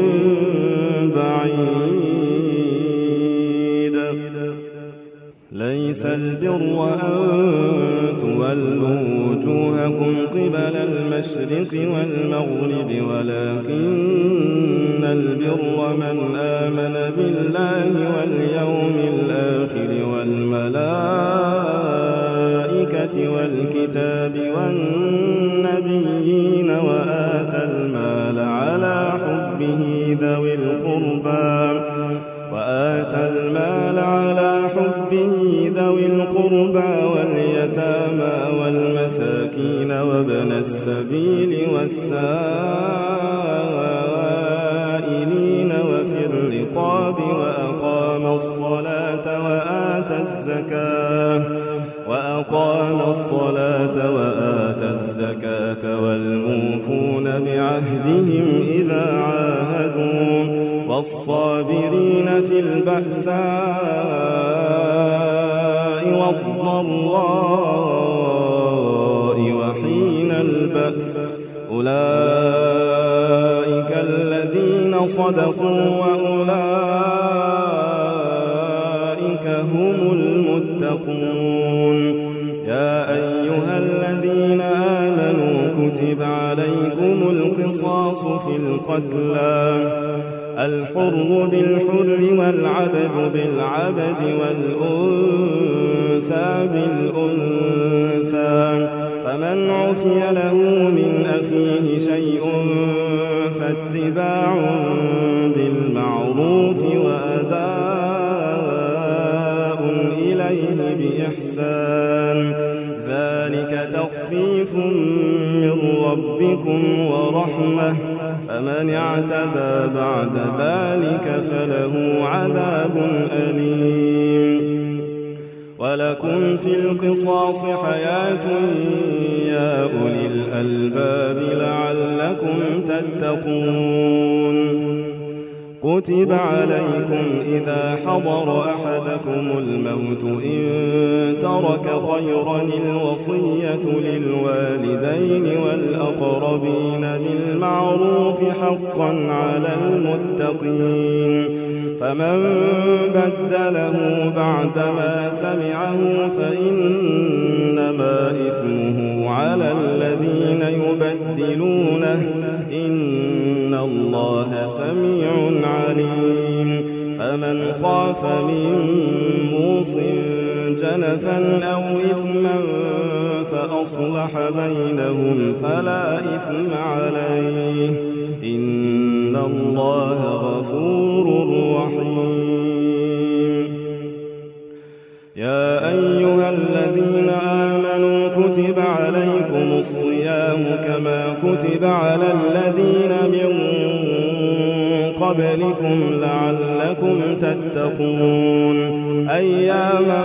بعيد ليس البر أن تولوا وجوهكم قبل المشرق والمغرب ولكن البر من آمن بالله واليوم الآخر والملائكة والكتاب والنبيين وآتى المال على حبه ذوي القربى واليتامى والمساكين وابن السبيل والسائلين وفي الرقاب وأقام الصلاة وآتى الزكاة والموفون بعهدهم إذا عاهدوا والصابرين في البأساء والضراء وحين البأس أولئك الذين صدقوا وأولئك هم المتقون. يا أيها الذين آمنوا كتب عليكم القصاص في القتلى الحر بالحر والعبد بالعبد والأنثى بالأنثى فمن عفي له من أخيه شيء فاتباع بالمعروف وأداء إليه بإحسان ذلك تخفيف من ربكم ورحمة فمن اعتدى بعد ذلك فله عذاب أليم. ولكم في القصاص حياة يا أولي الألباب لعلكم تتقون. كتب عليكم إذا حضر أحدكم الموت إن ترك خيرا الوصية للوالدين والأقربين بالمعروف حقا على المتقين فمن بدله بعدما سمعه فإنما إثمه على الذين يبدلونه إن الله سميع عليم. فمن خاف من موص جنفا أو إثما فأصلح بينهم فلا إثم عليه إن الله غفور رحيم. يا أيها الذين آمنوا كتب عليكم الصيام كما كتب على الذين من قبلكم لعلكم تتقون أياما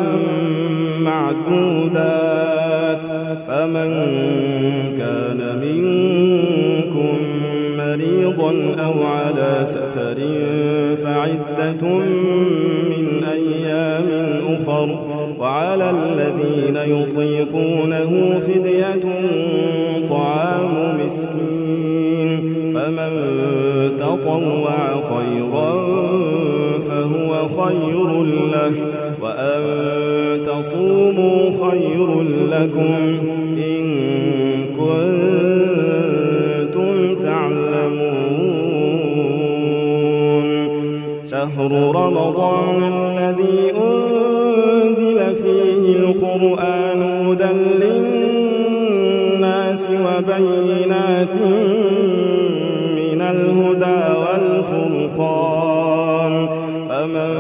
معدودات فمن كان منكم مريضا أو على سفر فعدة من أيام أخر وعلى الذين يطيقونه فدية طعام مسكين فمن تطوع خيرا فهو خير له وأن تصوموا خير لكم إن كنتم تعلمون. شهر رمضان الذي أنزل فيه القرآن هدى للناس وبينات من الهدى والفرقان فمن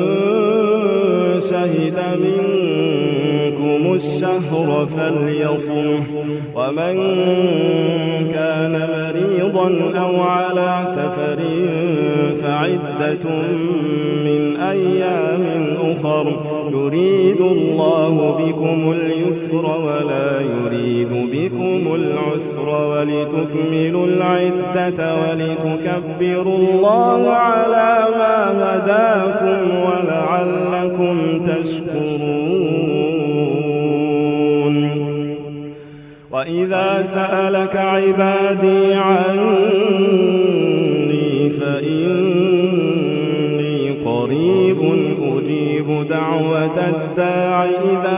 شهد منكم الشهر فليصمه ومن كان مريضا أو على سفر فعدة من أيام أخر يريد الله بكم اليسر ولا يريد بكم العسر ولتكملوا العدة ولتكبروا الله على ما هداكم ولعلكم تشكرون. وإذا سألك عبادي عني فإني قريب أجيب دعوة الداع إذا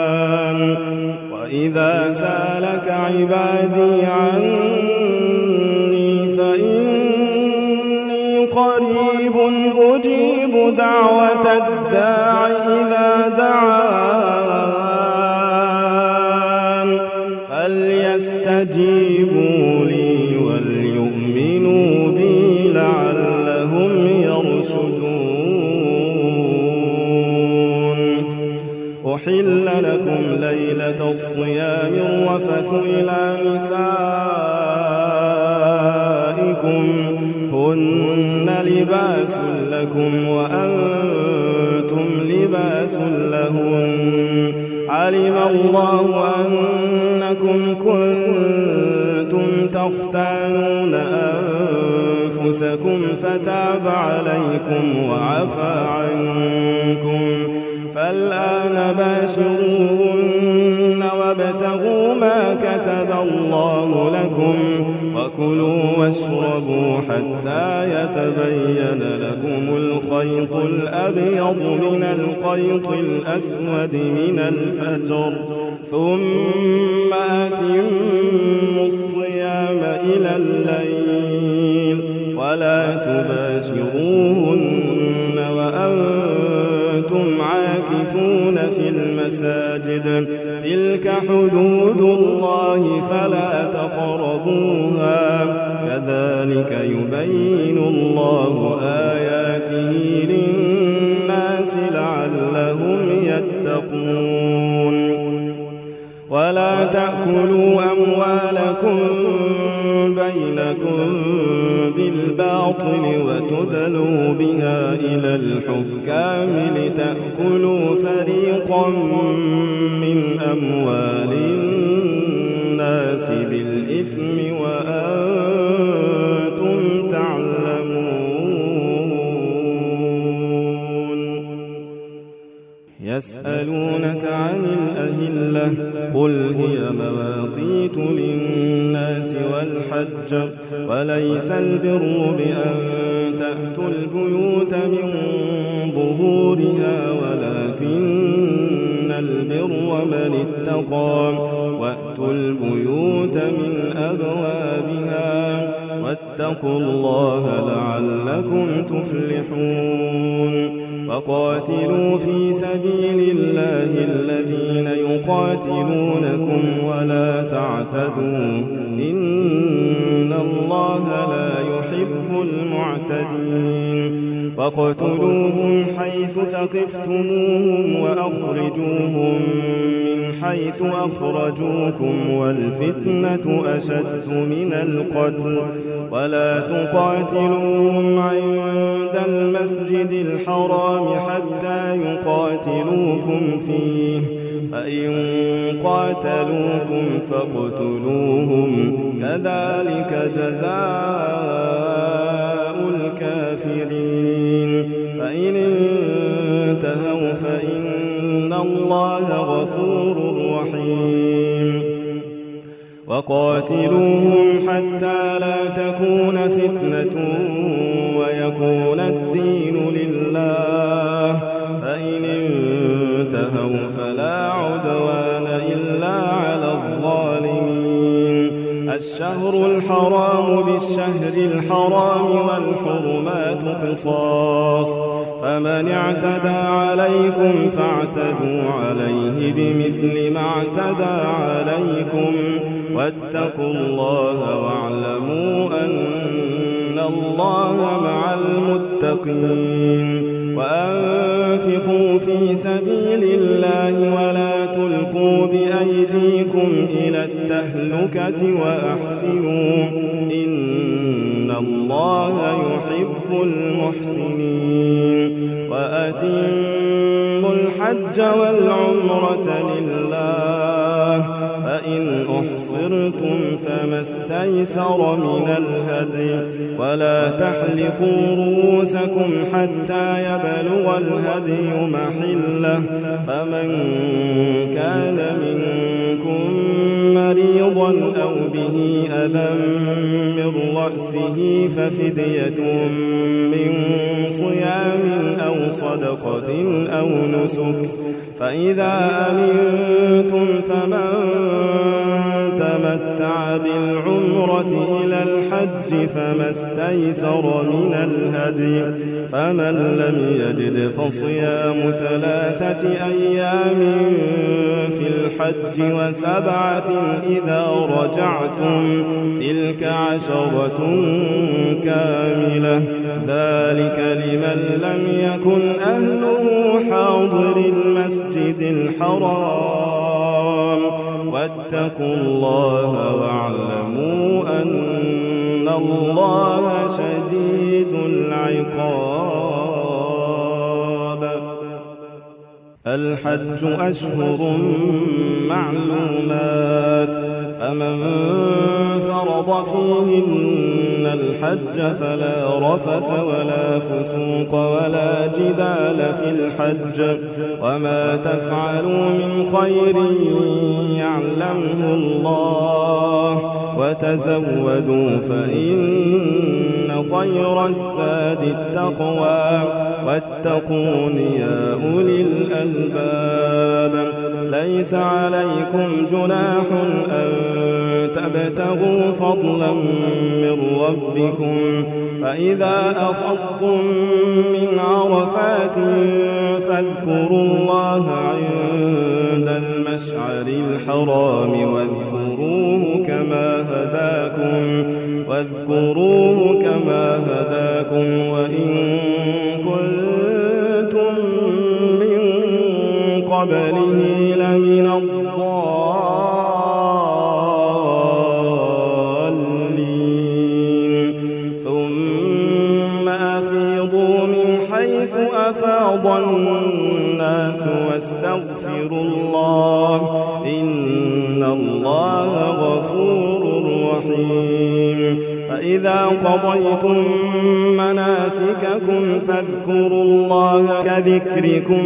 دعان. وإذا سألك عبادي عني قريب أجيب دعوة الداع إذا دعان فليستجيبوا لي وليؤمنوا بي لعلهم يرشدون. أحل لكم ليلة الصيام الرفث إلى نسائكم هن لباس لكم وأنتم لباس لهن علم الله أنكم كنتم تختانون أنفسكم فتاب عليكم وعفى عنكم فالآن باشروهن وابتغوا ما كتب الله لكم وكلوا واشربوا حتى يتبين لكم الخيط الأبيض من الخيط الأسود من الفجر ثم أتموا الصيام إلى الليل ولا تباشروهن وأنتم عاكفون في المساجد تلك حدود الله فلا تقربوها كذلك يبين الله آياته للناس لعلهم يتقون. ولا تأكلوا أموالكم بينكم بالباطل وتدلوا بها إلى الحكام لتأكلوا فريقا من أموال الناس بالإثم وأنتم تعلمون. يسألونك عن الأهلة قل هي مواقيت للناس والحج وليس البر بأن تأتوا البيوت من ظهورها ولكن البر من اتقى وأتوا البيوت من أبوابها واتقوا الله لعلكم تفلحون. وقاتلوا في سبيل الله الذين يقاتلونكم ولا تعتدوا إن الله لا يحب المعتدين. وقتلوهم حيث ثقفتموهم وأخرجوهم من حيث أخرجوكم والفتنة أشد من القتل ولا تقاتلوهم عند المسجد الحرام حتى يقاتلوكم فيه فإن قاتلوكم فاقتلوهم كذلك جزاء الكافرين. فإن انتهوا فإن الله غفور رحيم. وقاتلوهم حتى لا تكون فتنة ويكون الدين لله فإن انتهوا فلا عدوان إلا على الظالمين. الشهر الحرام بالشهر الحرام والحرمات قصاص فمن اعتدى عليكم فاعتدوا عليه بمثل ما اعتدى عليكم واتقوا الله واعلموا أن الله مع المتقين. وأنفقوا في سبيل الله ولا تلقوا بأيديكم إلى التهلكة وأحسنوا إن الله يحب المحسنين. وأتموا الحج والعمرة لله فإن أحصرتم فما استيسر من الهدي ولا تحلقوا رؤوسكم حتى يبلغ الهدي محله فمن كان منكم مريضا أو به أذى من رأسه ففدية من صيام أو صدقة أو نسك فإذا أمنتم فمن تمتع بالعمرة إلى الحج الحج فما استيسر من الهدي، فمن لم يجد فصيام 3 أيام في الحج و7 إذا رجعتم، تلك 10 كاملة، ذلك لمن لم يكن أهله حاضر المسجد الحرام. واتقوا الله واعلموا أن الله شديد العقاب. الحج أشهر معلومات، فمن فرض فيهن الحج فلا رفث ولا فسوق ولا جدال في الحج، وما تفعلوا من خير يعلمه الله، وتزودوا فإن خير الزاد التقوى، واتقون يا أولي الألباب. ليس عليكم جناح أن تبتغوا فضلا من ربكم، فإذا أفضتم من عرفات فاذكروا الله عند المشعر الحرام، واذكروه كما هداكم وإن كنتم من قبله لمن الضالين. ثم أفيضوا من حيث أفاض الناس واستغفروا الله، إن الله غفور رحيم. فإذا قضيتم مناسككم فاذكروا الله كذكركم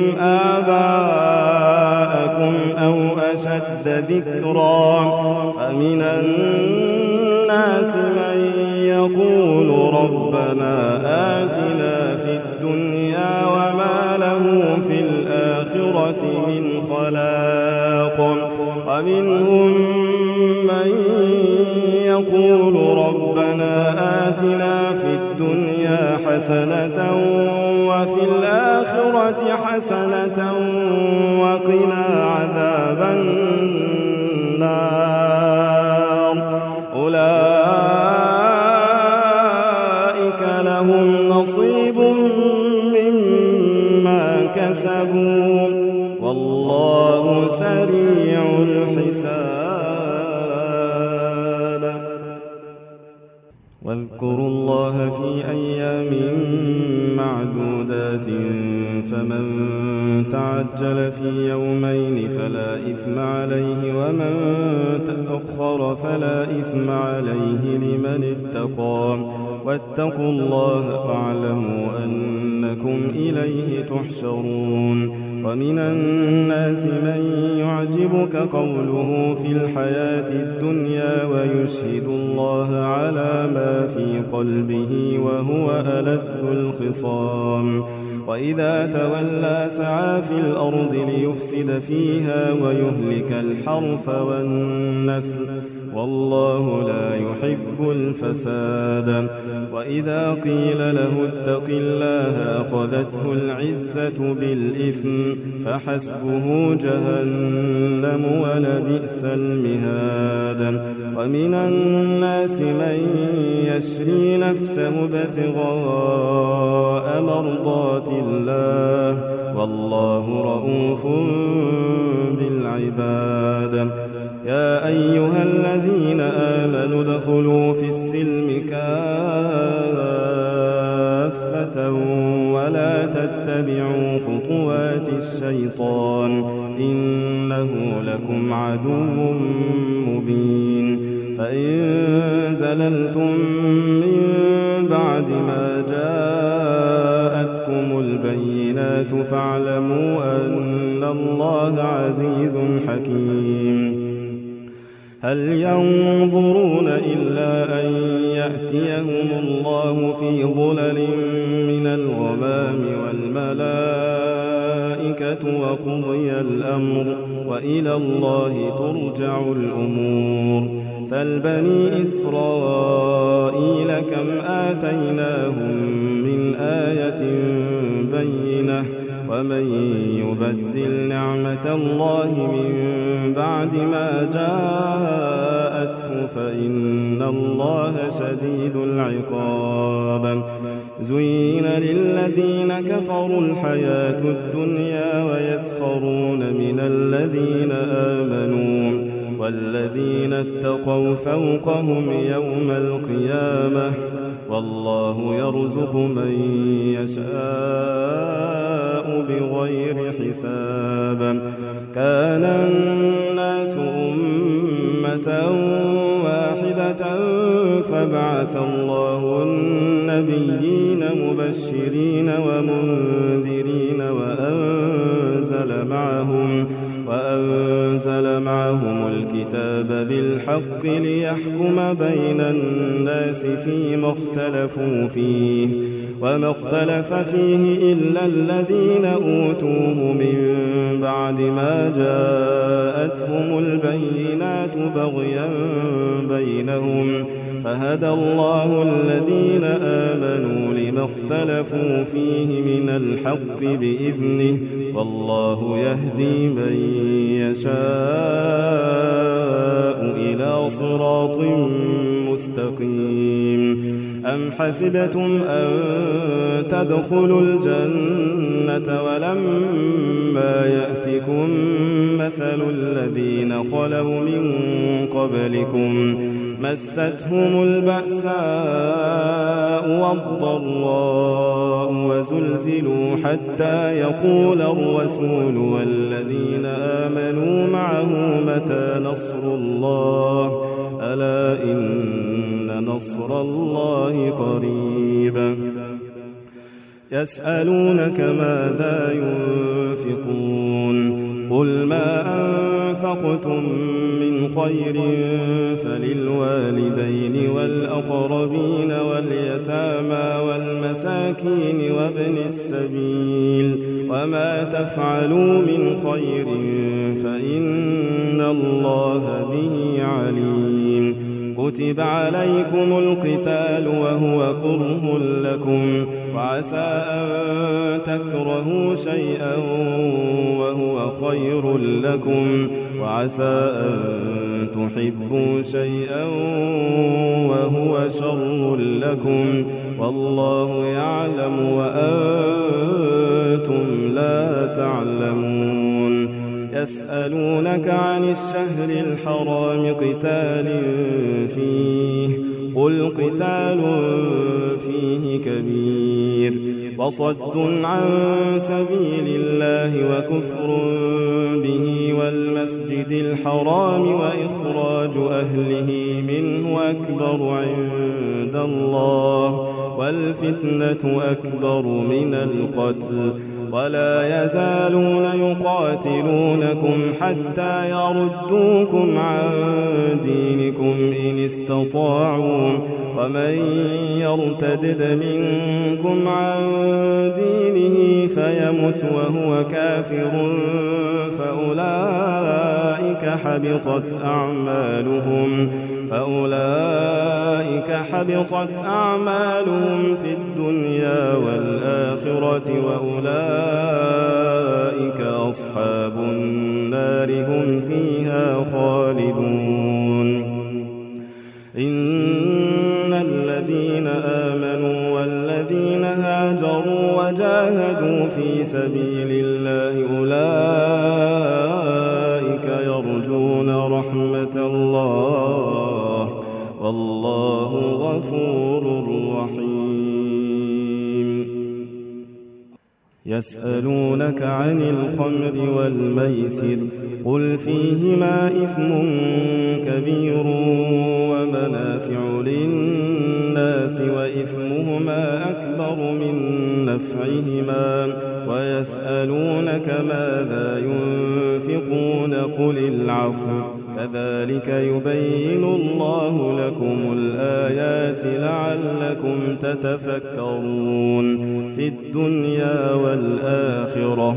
آباءكم أو أشد ذكرا. فمن الناس من يقول ربنا آتنا في الدنيا وما له في الآخرة من خلاق، ومنهم من يقول ربنا آتنا في الدنيا حسنة وفي الآخرة حسنة وقنا عذاب النار. أولئك لهم نصيب مما كسبوا، والله سريع الحساب. واذكروا الله في أيام معدودات، فمن تعجل في يومين فلا إثم عليه، ومن تأخر فلا إثم عليه لمن اتقى. واتقوا الله واعلموا أنكم إليه تحشرون. ومن الناس من يعجبك قوله في الحياة الدنيا ويشهد الله على ما في قلبه وهو ألد الخصام. وإذا تولى سعى في الأرض ليفسد فيها ويهلك الحرث والنسل، والله لا يحب الفساد. وإذا قيل له اتق الله أخذته العزة بالإثم، فحسبه جهنم ولبئس المهاد. ومن الناس من يشري نفسه ابتغاء مرضات الله، والله رؤوف بالعباد. يا أيها الذين آمنوا ادخلوا في السلم كافة ولا تتبعوا خطوات الشيطان، إنه لكم عدو مبين. فإن زللتم من بعد ما جاءتكم البينات فاعلموا أن الله عزيز حكيم. هل ينظرون إلا أن يأتيهم الله في ظلل من الغمام والملائكة وقضي الأمر، وإلى الله ترجع الأمور. سل بني إسرائيل كم آتيناهم من آية بينة ومن يبدل نعمة الله من بعد ما جاءته فإن الله شديد العقاب زين للذين كفروا الحياة الدنيا ويسخرون من الذين آمنوا والذين اتقوا فوقهم يوم القيامة والله يرزق من يشاء بغير حساب كان الناس أمة واحدة فبعث الله النبيين مبشرين ومنذرين وأنزل معهم الكتاب بالحق ليحكم بين الناس فيما اختلفوا فيه وما اختلف فيه إلا الذين أوتوه من بعد ما جاءتهم البينات بغيا بينهم فهدى الله الذين آمنوا لما اختلفوا فيه من الحق بإذنه والله يهدي من يشاء إلى صراط مستقيم أم حسبتم أن تدخلوا الجنة ولما يأتكم مثل الذين خلوا من قبلكم مستهم البأساء والضراء وزلزلوا حتى يقول الرسول والذين آمنوا معه متى نصر الله ألا إن نصر الله قريب يسألونك ماذا ينفقون قل ما أنفقتم من خير فللوالدين والأقربين واليتامى والمساكين وابن السبيل وما تفعلوا من خير فإن الله به عليم كتب عليكم القتال وهو كره لكم وعسى أن تكرهوا شيئا وهو خير لكم وعسى أن تحبوا شيئا وهو شر لكم والله يعلم وأنتم لا تعلمون يسألونك عن الشهر الحرام قتال فيه قل قتال فيه كبير وصد عن سبيل الله وكفر به والمسجد الحرام وإخراج أهله منه أكبر عند الله والفتنة أكبر من القتل ولا يزالون يقاتلونكم حتى يردوكم عن دينكم إن استطاعوا ومن يرتدد منكم عن دينه فيمت وهو كافر فأولئك حبطت أعمالهم في الدنيا والآخرة وأولئك أصحاب النار هم فيها خالدون إن الذين آمنوا والذين هاجروا وجاهدوا في سبيل الله أولئك يرجون رحمة الله والله غفور رحيم يسألونك عن الخمر والميسر قل فيهما إثم كبير ومنافع للناس وإثمهما أكبر من نفعهما ويسألونك ماذا ينفقون قل العفو كذلك يبين الله لكم الآيات لعلكم تتفكرون في الدنيا والآخرة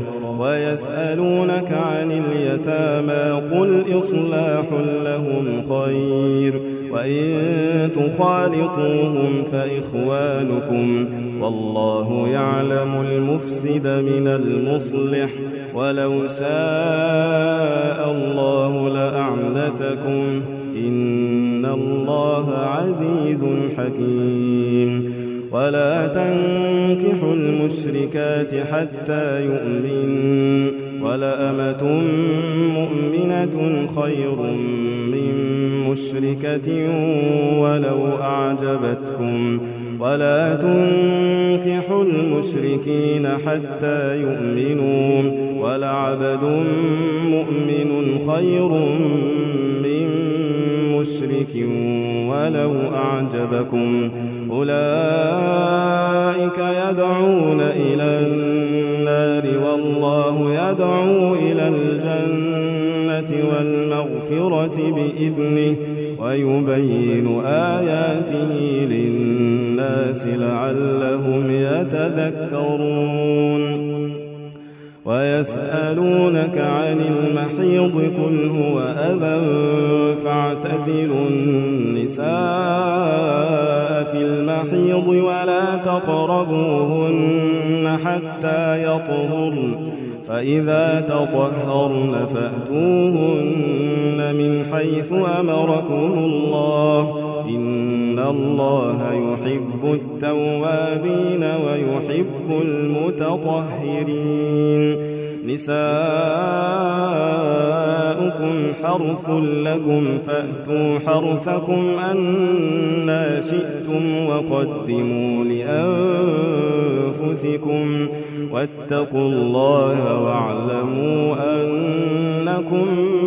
ويسألونك عن اليتامى قل إصلاح لهم خير وإن تخالطوهم فإخوانكم والله يعلم المفسد من المصلح ولو شاء الله لأعنتكم إن الله عزيز حكيم ولا تنكحوا المشركات حتى يؤمنوا ولأمة مؤمنة خير من مشركة ولو أعجبتكم ولا تنكحوا المشركين حتى يؤمنوا ولعبد مؤمن خير من مشرك ولو أعجبكم أولئك يدعون إلى النار والله يدعو إلى الجنة والمغفرة بإذنه ويبين آياته للناس لعلهم يتذكرون ويسألونك عن المحيض قل هو أذى فاعتزلوا النساء في المحيض ولا تقربوهن حتى يطهرن فإذا تطهرن فأتوهن من حيث أمركم الله إن الله يحب التوابين ويحب المتطهرين نساؤكم حرث لكم فأتوا حرثكم أنى شئتم وقدموا لأنفسكم واتقوا الله واعلموا أنكم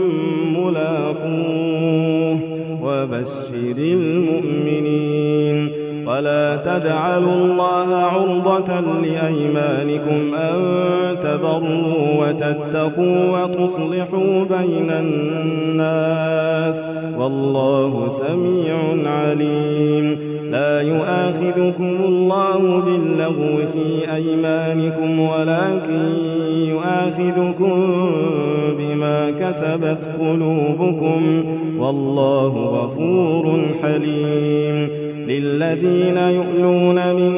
ملاقوه وبشر المؤمنين ولا تجعلوا الله عرضة لأيمانكم أن تبروا وتتقوا وتصلحوا بين الناس والله سميع عليم لا يؤاخذكم الله باللغو في أيمانكم ولكن يؤاخذكم بما كسبت قلوبكم والله غفور حليم للذين يؤلون من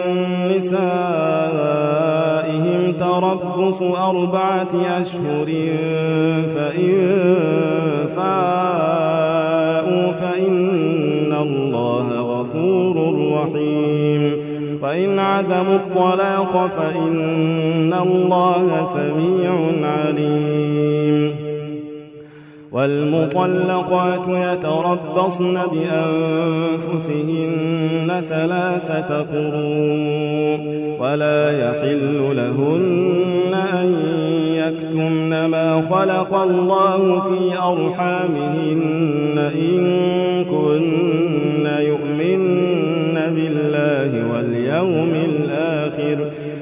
نسائهم تربص 4 أشهر فإن فاءوا فإن الله غفور رحيم وإن عزموا الطلاق فإن الله سميع عليم والمطلقات يتربصن بأنفسهن 3 قروء ولا يحل لهن أن يكتمن ما خلق الله في أرحامهن إن كن يؤمن بالله واليوم الآخر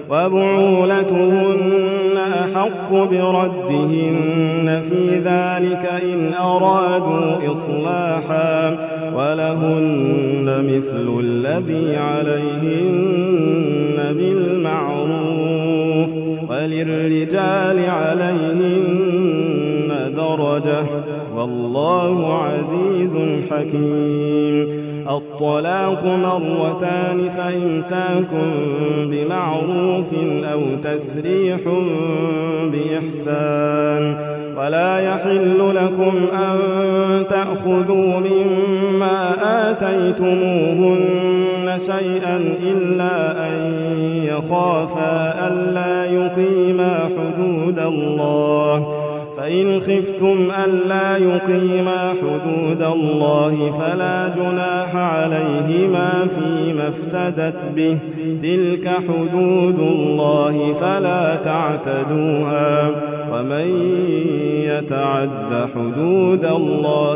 وبعولتهن أحق بردهن في ذلك إن أرادوا إصلاحا ولهن مثل الذي عليهن بالمعروف وللرجال عليهن درجة والله عزيز حكيم الطلاق 2 فإمساك بمعروف أو تسريح بإحسان ولا يحل لكم أن تأخذوا مما آتيتموهن شيئا إلا أن يخافا ألا يقيما حدود الله فإن خفتم ألا يقيما حدود الله فلا جناح عليهما فيما افتدت به تلك حدود الله فلا تعتدوها ومن يتعد حدود الله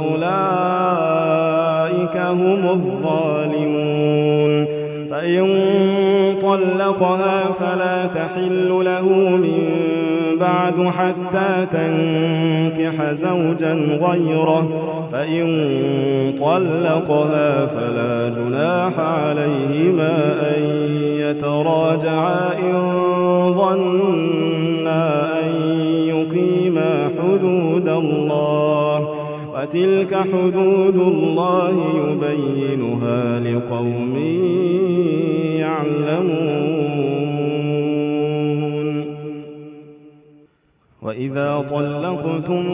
فأولئك هم الظالمون فإن طلقها فلا تحل له من بعد حتى تنكح زوجا غيره فإن طلقها فلا جناح عليهما أن يتراجعا إن ظنا أن يقيما حدود الله وتلك حدود الله يبينها لقوم يعلمون. وإذا طلقتم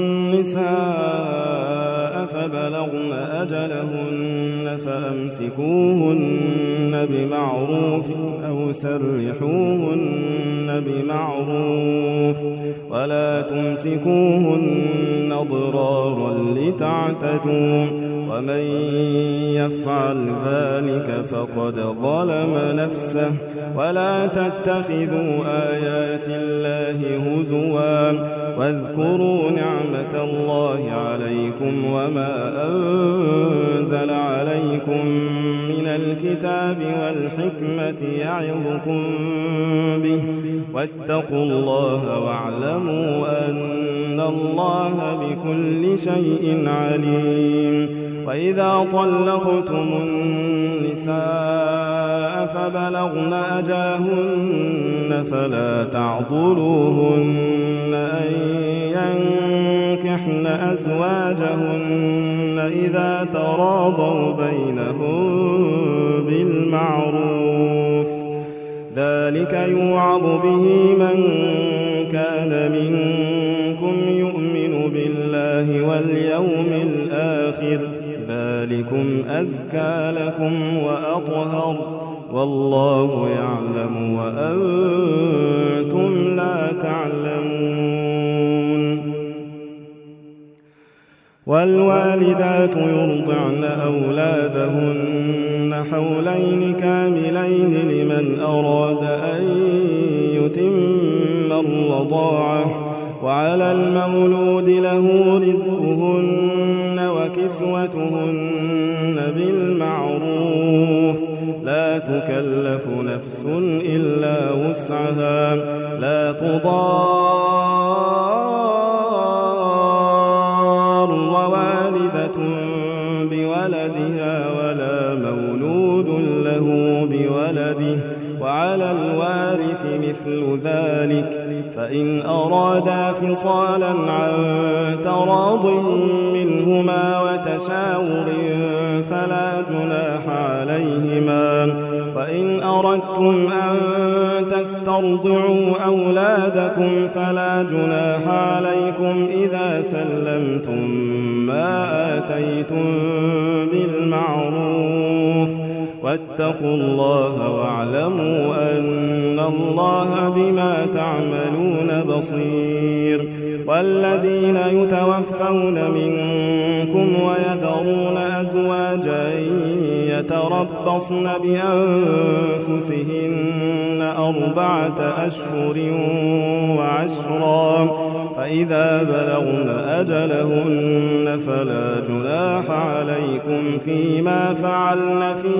النساء فبلغن أجلهن فأمسكوهن بمعروف أو سرحوهن بمعروف ولا تمسكوهن ضرارا لتعتدوا ومن يفعل ذلك فقد ظلم نفسه. ولا تتخذوا آيات الله هزوا واذكروا نعمة الله عليكم وما أنزل عليكم من الكتاب والحكمة يعظكم به واتقوا الله واعلموا أن الله بكل شيء عليم. وإذا طلقتم النساء فبلغن أجلهن فلا تعضلوهن أن ينكحن أزواجهن إذا تراضوا بينهم بالمعروف ذلك يوعظ به من كان منكم يؤمن بالله واليوم الآخر ذلكم أزكى لكم وأطهر والله يعلم وأنتم لا تعلمون. والوالدات يرضعن أولادهن حولين كاملين لمن أراد أن يتم الرضاعة وعلى المولود له رزقهن وكسوتهن بالمعروف لا تكلف نفس إلا وسعها لا تضار والدة بولدها ولا مولود له بولده وعلى الوارث مثل ذلك فإن أرادا فصالا عن تراض منهما وتشاور فلا جناح عليهما. وإن أردتم أن تسترضعوا أولادكم فلا جناح عليكم إذا سلمتم ما آتيتم بالمعروف واتقوا الله واعلموا أن الله بما تعملون بصير. والذين يتوفون منكم ويذرون أزواجا يتربصن بأنفسهن 4 أشهر وعشرا فإذا بلغن أجلهن فلا جناح عليكم فيما فعلن في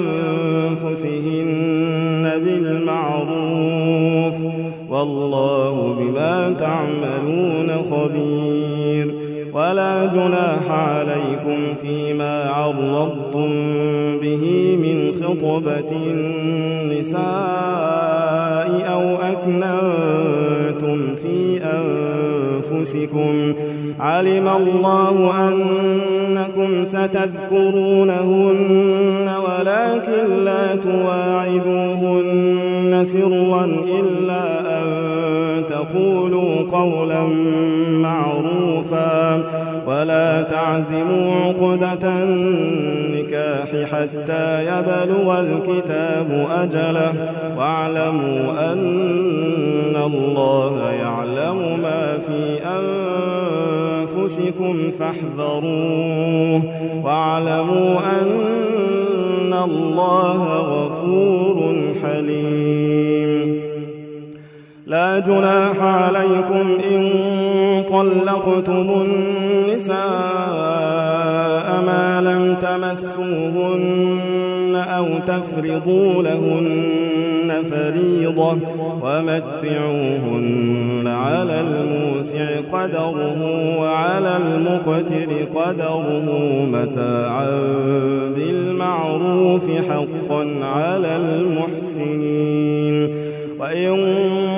أنفسهن بالمعروف والله بما تعملون خبير. ولا جناح عليكم فيما عرضتم به من خطبة النساء أو أكننتم في أنفسكم علم الله أنكم ستذكرونهن ولكن لا تواعدوهن سرا إلا أن تقولوا قولا معروفا ولا تعزموا عقدة النكاح حتى يبلغ الكتاب أجله واعلموا أن الله يعلم ما في أنفسكم فاحذروه واعلموا أن الله غفور حليم. لا جناح عليكم إن طلقتم النساء ما لم تمسوهن أو تفرضوا لهن فريضة ومتعوهن على الموسع قدره وعلى المقتر قدره متاعا بالمعروف حقا على المحسنين. وإن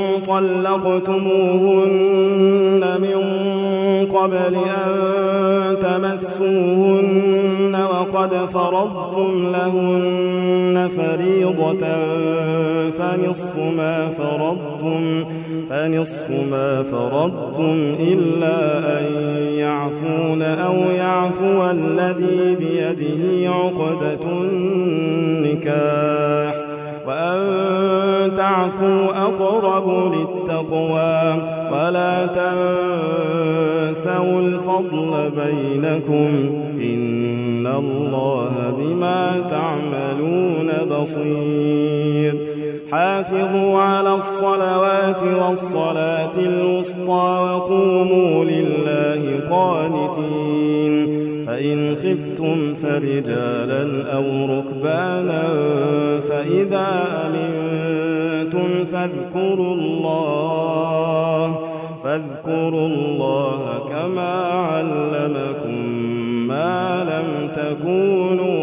طلقتموهن من قبل أن تمسوهن وقد فرضتم لهن فريضة فنصف ما فرضتم إلا أن يعفون أو يعفو الذي بيده عقدة النكاح وأن تعفوا أقرب للتقوى ولا تنسوا الفضل بينكم إن الله بما تعملون بصير حافظوا على الصلوات والصلاة الوسطى وقوموا لله قانتين فإن خفتم فرجالا أو ركبانا فإذا أمنتم فاذكروا الله كما علمكم ما لم تكونوا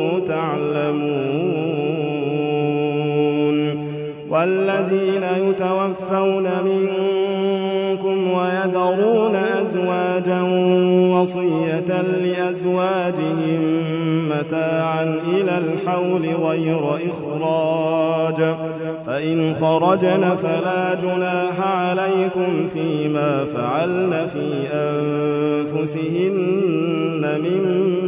تعلمون والذين يتوفون منكم ويذرون أزواجا وصية لأزواجهم متاعا إلى الحول غير إخراج فإن خرجن فلا جناح عليكم فيما فعلن في أنفسهن من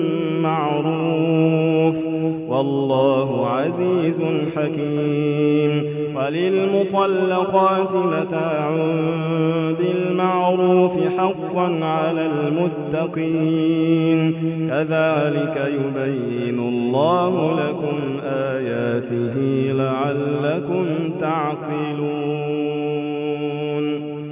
معروف والله عزيز حكيم وللمطلقات متاع بالمعروف حقا على المتقين كذلك يبين الله لكم آياته لعلكم تعقلون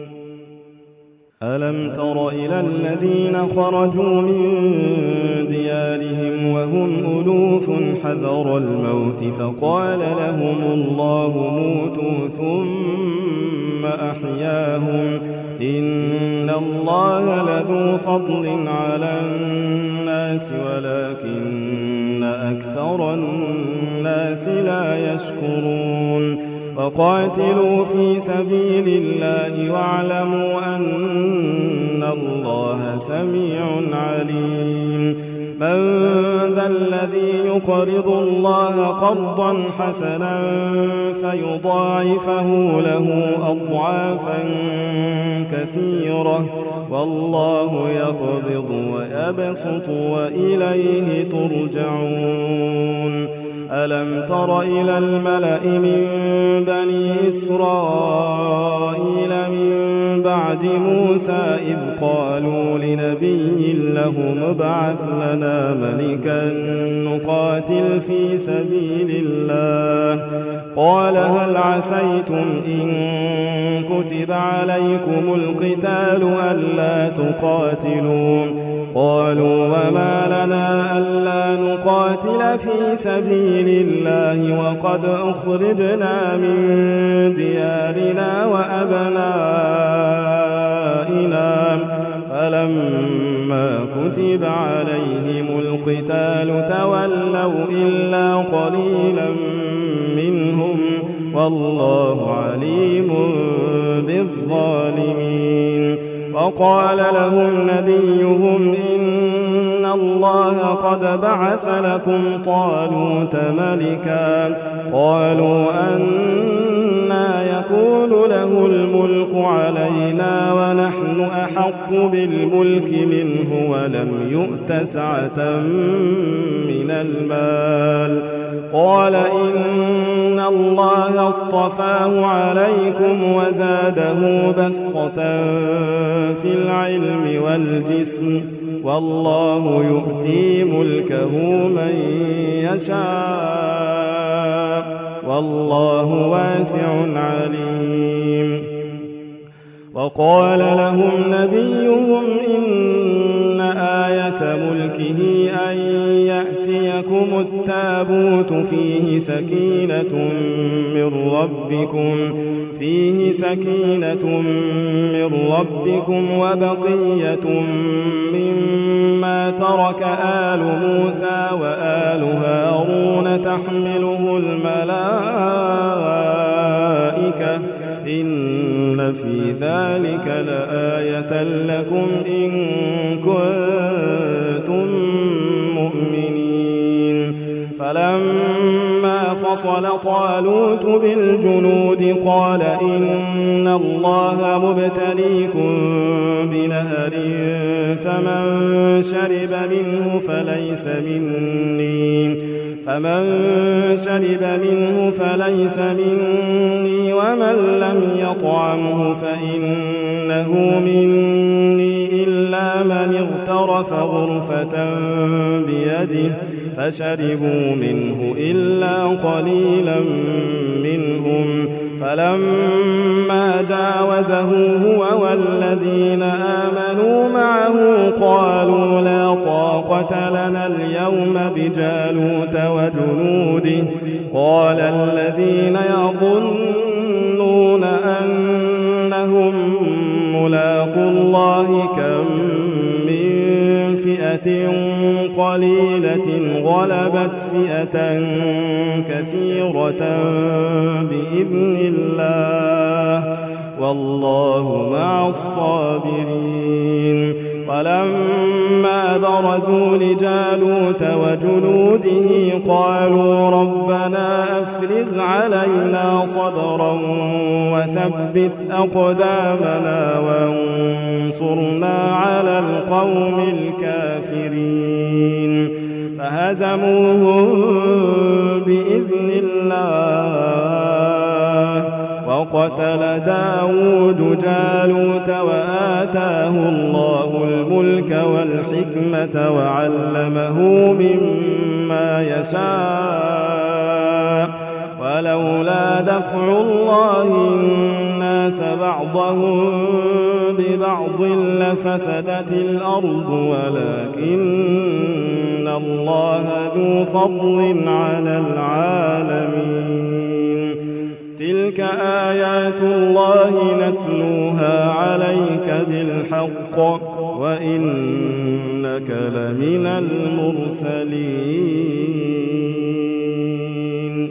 ألم تر إلى الذين خرجوا من ديارهم وهم ألوف حذر الموت فقال لهم الله موتوا ثم أحياهم إن الله لذو فضل على الناس ولكن أكثر الناس لا يشكرون وقاتلوا في سبيل الله واعلموا أن الله سميع عليم من ذا الذي يقرض الله قرضا حسنا فيضاعفه له أضعافا كثيرة والله يقبض ويبسط وإليه ترجعون ألم تر إلى الملأ من بني إسرائيل من بعد موسى إذ قالوا لنبي لهم ابعث لنا ملكا نقاتل في سبيل الله قال هل عسيتم إن كتب عليكم القتال ألا تقاتلوا قالوا وما لنا ألا نقاتل في سبيل الله وقد أخرجنا من ديارنا وأبنائنا فلما كتب عليهم القتال تولوا إلا قليلا منهم والله عليم بالظالمين وقال لهم نبيهم إن الله قد بعث لكم طالوت ملكا قالوا أنى يكون له الملك علينا ونحن أحق بالملك منه ولم يؤت سعة من المال قال إن الله اصطفاه عليكم وزاده بسطة في العلم والجسم والله يؤتي ملكه من يشاء والله واسع عليم وقال لهم نبيهم إن آية ملكه أن يأتيكم التابوت فيه سكينة من ربكم وبقية مما ترك آل موسى وآل هارون تحمله الملائكة إن في ذلك لآية لكم إن كنتم مؤمنين فلما فصل طالوت بالجنود قال إن الله مبتليكم بنهر فمن شرب منه فليس مني ومن لم يطعمه فإنه مني إلا من اغترف غرفة بيده فشربوا منه إلا قليلا منهم فلما جاوزه هو والذين آمنوا معه قالوا لا طاقة لنا اليوم بجالوت وجنوده قال الذين يظنون أنهم ملاقو الله كم من فئة قليلة غلبت فئة كثيرة بإذن الله والله مع الصابرين فلما برزوا لجالوت وجنوده قالوا ربنا أفرغ علينا صبرا وثبت أقدامنا وانصرنا على القوم الكافرين فهزموهم بإذن الله وقتل داود جالوت وآتاه الله الملك والحكمة وعلمه مما يشاء ولولا دفع الله الناس بعضهم ببعض لفسدت الأرض ولكن الله ذو فضل على العالمين تلك آيات الله نتلوها عليك بالحق وإنك لمن المرسلين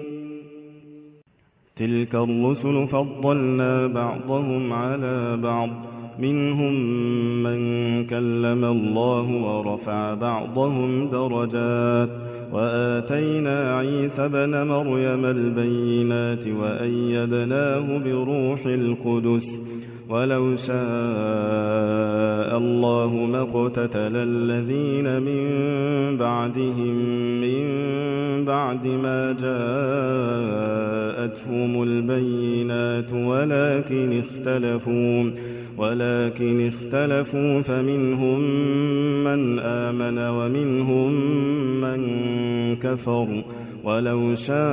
تلك الرسل فضلنا بعضهم على بعض منهم من كلم الله ورفع بعضهم درجات وآتينا عيسى ابن مريم البينات وأيدناه بروح القدس ولو شاء الله ما اقتتل الذين من بعدهم من بعد ما جاءتهم البينات ولكن اختلفوا فمنهم من آمن ومنهم من كفر ولو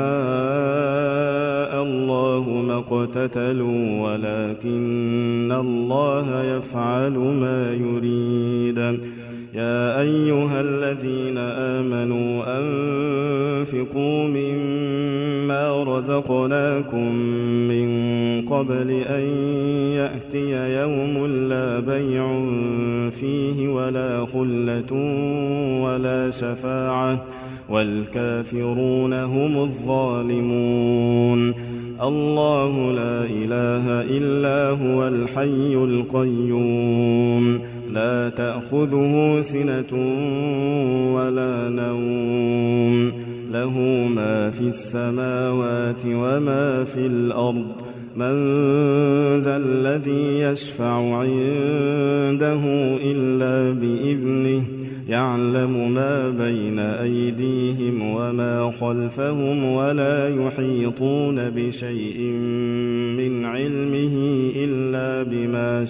شاء الله ما اقتتلوا ولكن الله يفعل ما يريد يا أيها الذين آمنوا أنفقوا مما رزقناكم من قبل أن يأتي يوم لا بيع فيه ولا خلة ولا شفاعة والكافرون هم الظالمون الله لا إله إلا هو الحي القيوم لا تأخذه سنة ولا نوم له ما في السماوات وما في الأرض من ذا الذي يشفع عنده إلا بإذنه يعلم ما بين أيديهم وما خلفهم ولا يحيطون بشيء من علمه إلا بما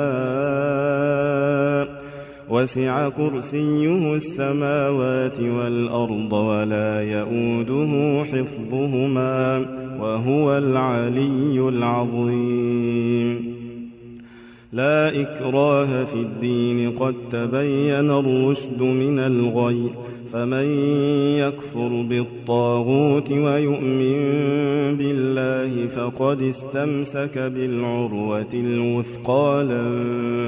شاء وسع كرسيه السماوات والأرض ولا يؤوده حفظهما وهو العلي العظيم لا إكراه في الدين قد تبين الرشد من الغي فمن يكفر بالطاغوت ويؤمن بالله فقد استمسك بالعروة الوثقى لا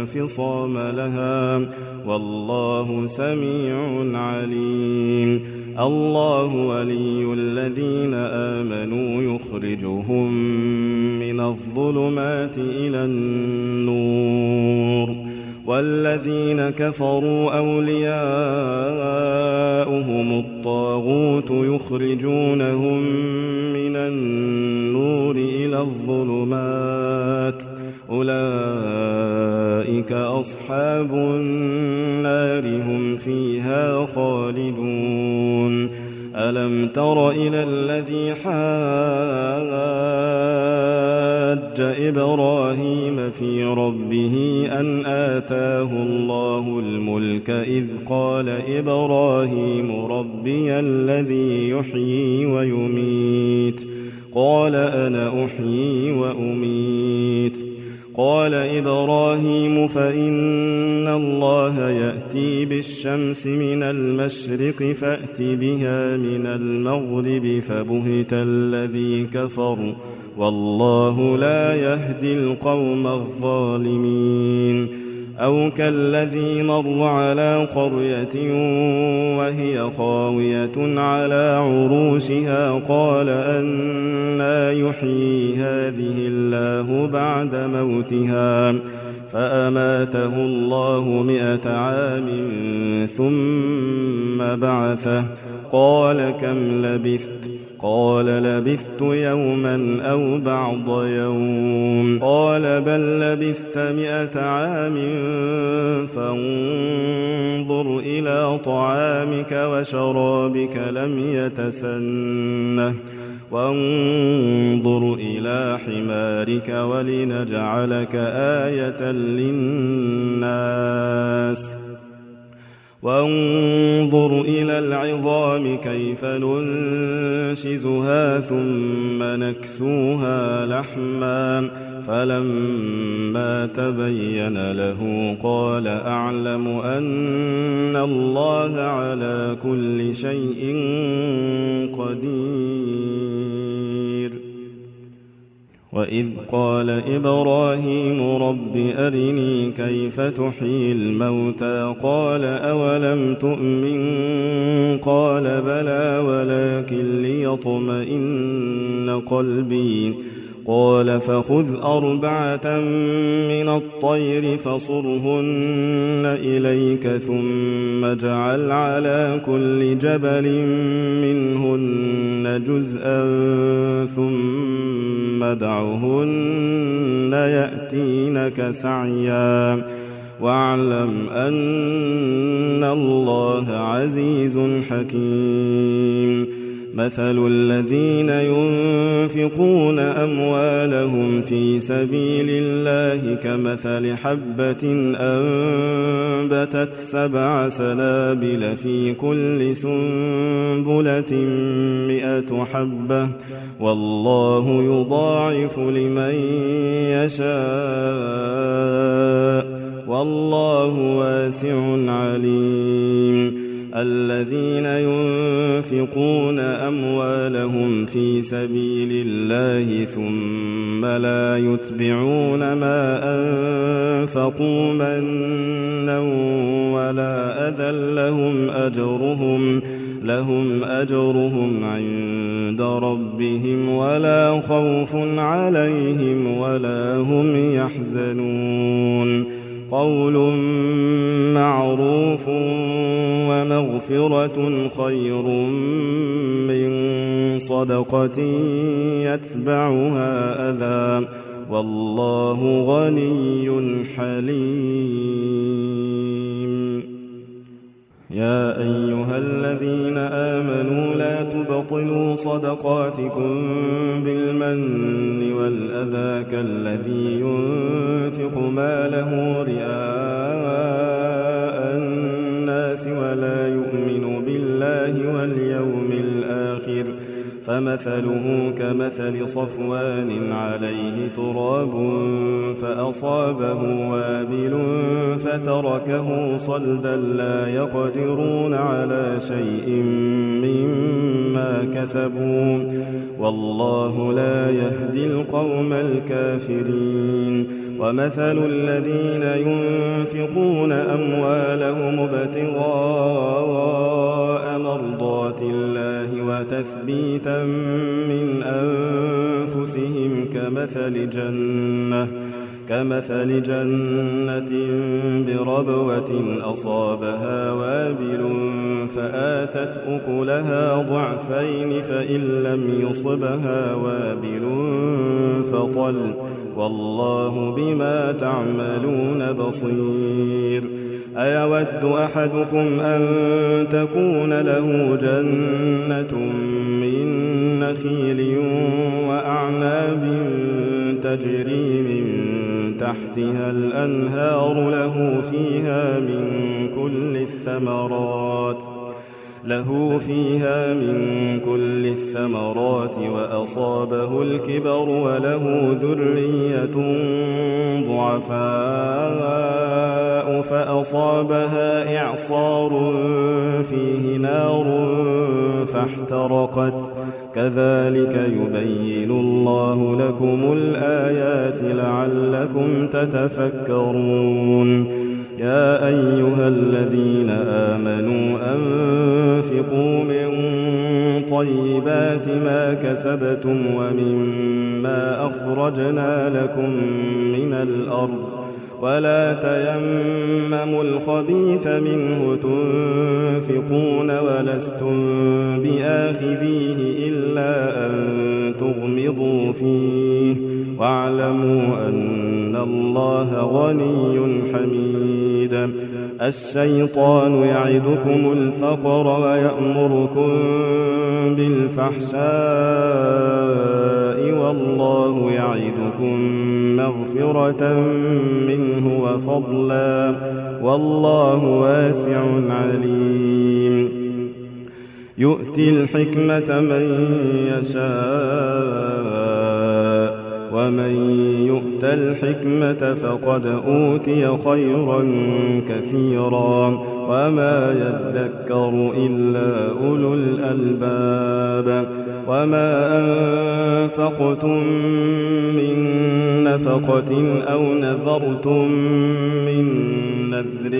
انفصام لها والله سميع عليم الله ولي الذين آمنوا يخرجهم من الظلمات إلى النور والذين كفروا أولياؤهم الطاغوت يخرجونهم من النور إلى الظلمات أولئك أصحاب النار هم فيها خالدون ألم تر إلى الذي حاج إبراهيم في ربه أن آتاه الله الملك إذ قال إبراهيم ربي الذي يحيي ويميت قال أنا أحيي وأميت قال إبراهيم فإن الله يأتي بالشمس من المشرق فأت بها من المغرب فبهت الذي كفر والله لا يهدي القوم الظالمين أو كالذي مر على قرية وهي خاوية على عروشها قال أنى يحيي هذه الله بعد موتها فأماته الله 100 عام ثم بعثه قال كم لبثت قال لبثت يوما أو بعض يوم قال بل لبثت 100 عام فانظر إلى طعامك وشرابك لم يتسنه وانظر إلى حمارك ولنجعلك آية للناس وانظر إلى العظام كيف ننشزها ثم نكسوها لحما فلما تبين له قال أعلم أن الله على كل شيء قدير وإذ قال إبراهيم رب أرني كيف تحيي الموتى قال أولم تؤمن قال بلى ولكن ليطمئن قلبي قال فخذ 4 من الطير فصرهن إليك ثم اجعل على كل جبل منهن جزءا ثم ادعهن يأتينك سعيا واعلم أن الله عزيز حكيم مثل الذين ينفقون أموالهم في سبيل الله كمثل حبة أنبتت 7 سنابل في كل سنبلة 100 حبة والله يضاعف لمن يشاء والله واسع عليم الذين ينفقون أموالهم في سبيل الله ثم لا يتبعون ما أنفقوا منا ولا أذى لهم أجرهم عند ربهم ولا خوف عليهم ولا هم يحزنون قول معروف ومغفرة خير من صدقة يتبعها أذى والله غني حليم يا أيها الذين آمنوا لا تبطلوا صدقاتكم بالمن والأذى كالذي ينفق ماله رئاء الناس ولا يؤمن بالله واليوم الآخر فمثله كمثل صفوان عليه تراب فأصابه وابل فتركه صلدا لا يقدرون على شيء مما كسبوا والله لا يهدي القوم الكافرين ومثل الذين ينفقون أموالهم ابتغاء مرضات وتثبيتا من أنفسهم كمثل جنة بربوة أصابها وابل فآتت أكلها ضعفين فإن لم يصبها وابل فطل والله بما تعملون بصير. أيود أحدكم أن تكون له جنة من نخيل وأعناب تجري من تحتها الأنهار له فيها من كل الثمرات وأصابه الكبر وله ذرية ضعفاء فأصابها إعصار فيه نار فاحترقت كذلك يبين الله لكم الآيات لعلكم تتفكرون. يا أيها الذين آمنوا أنفقوا من طيبات ما كسبتم ومما أخرجنا لكم من الأرض ولا تيمموا الخبيث منه تنفقون ولستم بآخذيه إلا أن تغمضوا فيه واعلموا أن الله غني حميد. الشيطان يعدكم الفقر ويأمركم بالفحشاء والله يعدكم مغفرة منه وفضلا والله واسع عليم. يؤتي الحكمة من يشاء ومن يؤت الحكمة فقد أوتي خيرا كثيرا وما يذكر إلا أولو الألباب. وما أنفقتم من نفقة أو نذرتم من نذر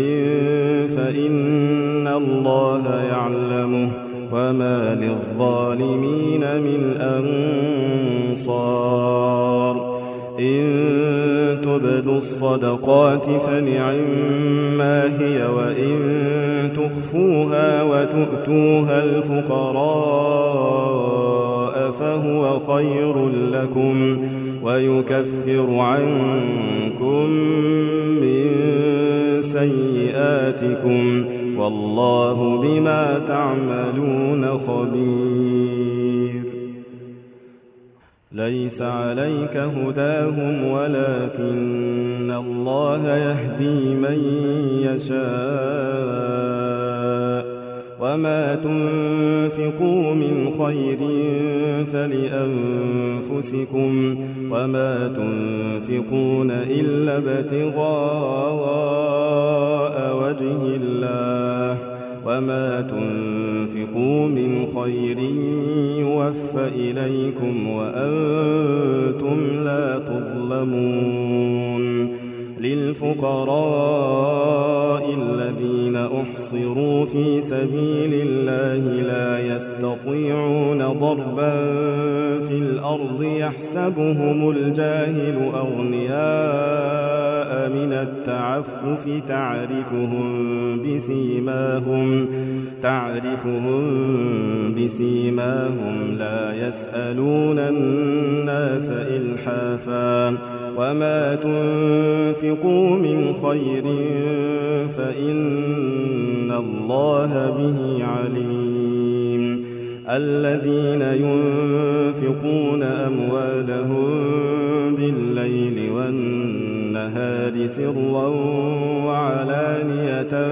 فإن الله يعلمه وما للظالمين من أنصار. إن تبدوا الصدقات فنعما هي وإن تخفوها وتؤتوها الفقراء فهو خير لكم ويكفر عنكم من سيئاتكم والله بما تعملون خبير. ليس عليك هداهم ولكن الله يهدي من يشاء وما تنفقوا من خير فلأنفسكم وما تنفقون إلا ابتغاء وجه الله وما تنفقوا من خير يوفى إليكم وأنتم لا تظلمون. للفقراء الذين أحصروا في سبيل الله لا يستطيعون ضربا في الأرض يحسبهم الجاهل أغنياء من التعفف تعرفهم بسيماهم لا يسألون الناس إلحافا وما تنفقوا من خير فإن الله به عليم. الذين ينفقون أموالهم بالليل والنهار سرا وعلانية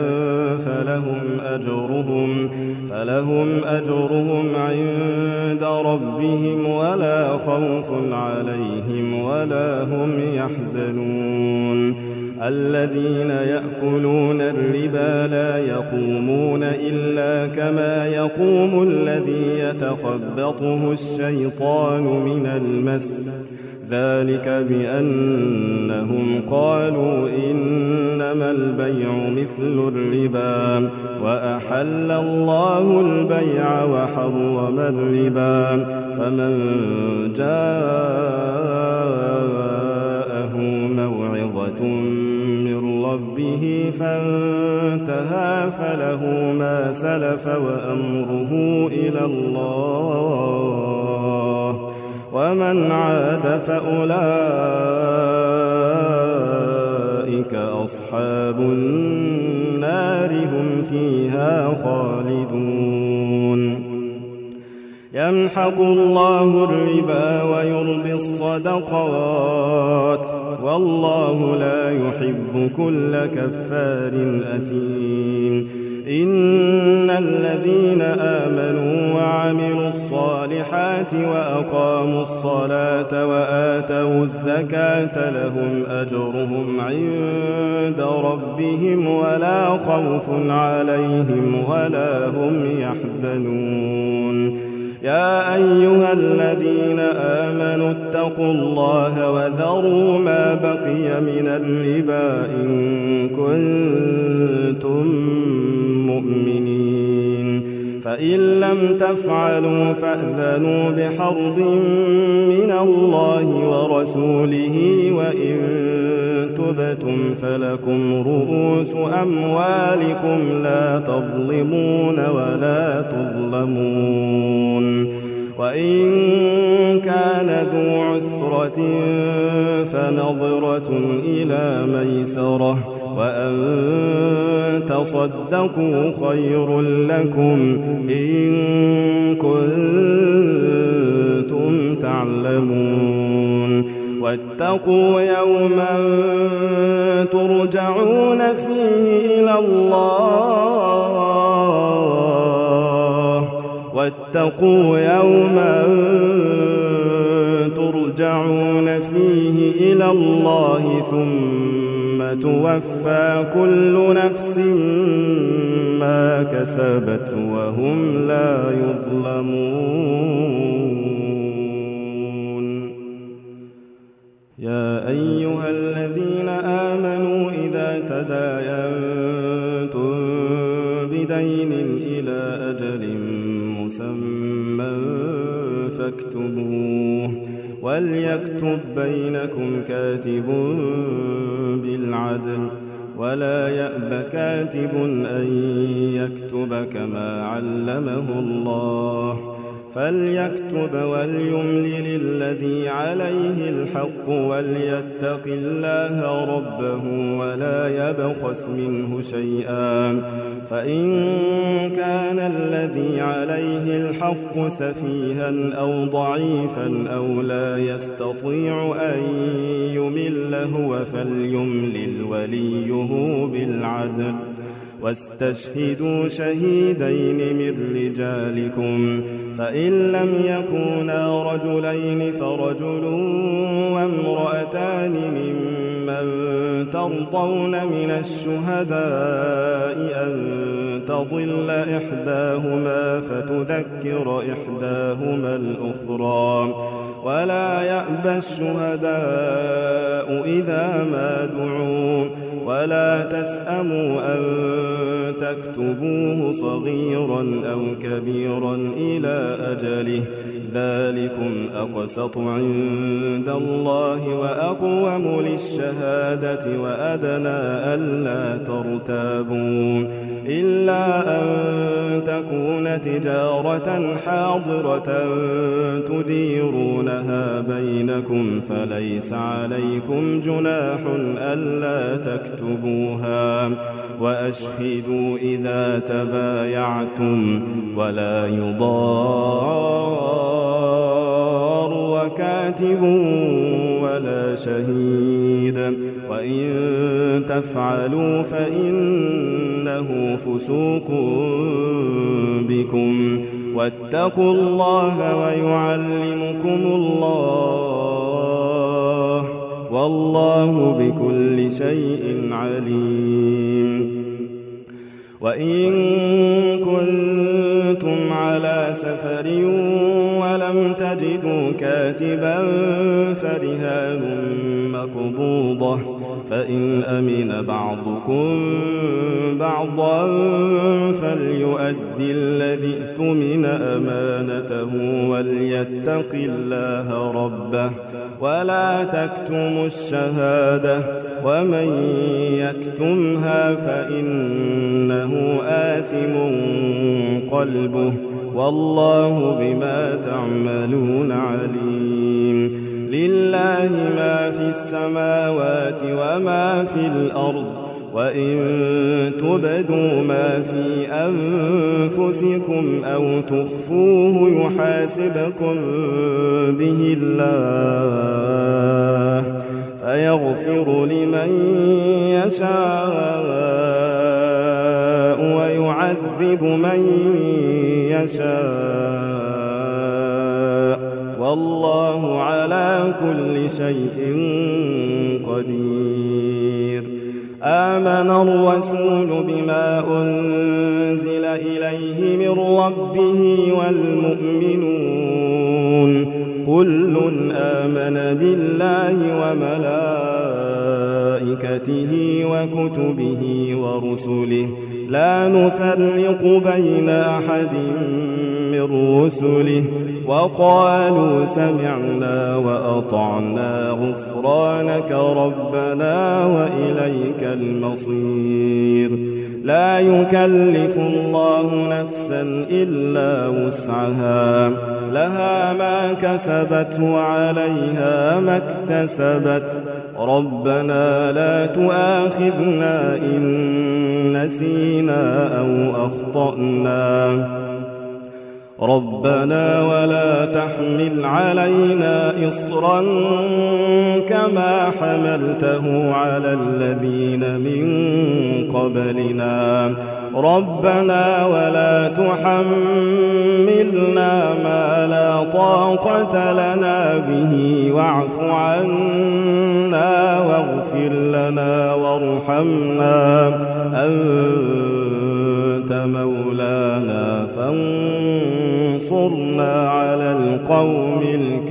فلهم أجرهم عند ربهم ولا خوف عليهم ولا هم يحزنون. الذين يأكلون الربا لا يقومون إلا كما يقوم الذي يتخبطه الشيطان من المس ذلك بأنهم قالوا إنما البيع مثل الربا وأحل الله البيع وحرم الربا فمن جاءه موعظة من ربه فانتهى فله ما سلف وأمره إلى الله ومن عاد فأولئك أصحاب النار هم فيها خالدون يمحق الله الربا ويربي الصدقات والله لا يحب كل كفار أثيم إن الذين آمنوا وعملوا الصالحات وأقاموا الصلاة وآتوا الزكاة لهم أجرهم عند ربهم ولا خوف عليهم ولا هم يحزنون يا أيها الذين آمنوا اتقوا الله وذروا ما بقي من الربا إن كنتم مؤمنين فإن لم تفعلوا فأذنوا بحرب من الله ورسوله وإن تبتم فلكم رؤوس أموالكم لا تظلمون ولا تظلمون وإن كان ذو عسرة فنظرة إلى ميسرة وأن تصدقوا خير لكم إن كنتم تعلمون واتقوا يوما ترجعون فيه إلى الله واتقوا يوما ترجعون فيه إلى الله ثم توفى كل نفس ما كسبت وهم لا يظلمون يا أيها الذين آمنوا إذا تداينتم بدين إلى أجل مسمى فاكتبوه وليكتب بينكم كاتب بالعدل ولا يأب كاتب أن يكتب كما علمه الله فليكتب وليملل الذي عليه الحق وليتق الله ربه ولا يبخس منه شيئا فإن كان الذي عليه الحق سفيها أو ضعيفا أو لا يستطيع أن يمل هو فليملل وليه بالعدل واستشهدوا شهيدين من رجالكم فإن لم يكونا رجلين فرجل وامرأتان ممن ترضون من الشهداء أن تضل إحداهما فتذكر إحداهما الأخرى ولا يأبى الشهداء إذا ما دعوا ولا تسأموا أن تكتبوه صغيرا أو كبيرا إلى أجله ذلكم أقسط عند الله وأقوم للشهادة وأدنى ألا ترتابوا إلا أن تكون تجارة حاضرة تديرونها بينكم فليس عليكم جناح ألا تكتبوها وأشهدوا إذا تبايعتم ولا يضار وكاتب ولا شهيد وإن تفعلوا فإنه فسوق بكم واتقوا الله ويعلمكم الله والله بكل شيء عليم وإن كنتم على سفر ولم يجدوا كاتبا فرهان مقبوضة فإن أمن بعضكم بعضا فليؤدي الذي اؤتمن أمانته وليتق الله ربه ولا تكتموا الشهادة ومن يكتمها فإنه آثم قلبه والله بما تعملون عليم. لله ما في السماوات وما في الأرض وإن تبدوا ما في أنفسكم أو تخفوه يحاسبكم به الله فيغفر لمن يشاء ويعذب من يشاء والله على كل شيء قدير. آمن الرسول بما أنزل إليه من ربه والمؤمنون كل آمن بالله وملائكته وكتبه ورسله لا نفرق بين أحد من رسله وقالوا سمعنا وأطعنا غفرانك ربنا وإليك المصير. لا يكلف الله نفسا إلا وسعها لها ما كسبت وعليها ما اكتسبت ربنا لا تؤاخذنا إن نسينا أو أخطأنا ربنا ولا تحمل علينا إصرا كما حملته على الذين من قبلنا ربنا ولا تحملنا ما لا طاقة لنا به واعف عنا واغفر لنا وارحمنا أنت مولانا فانصرنا على القوم الكافرين.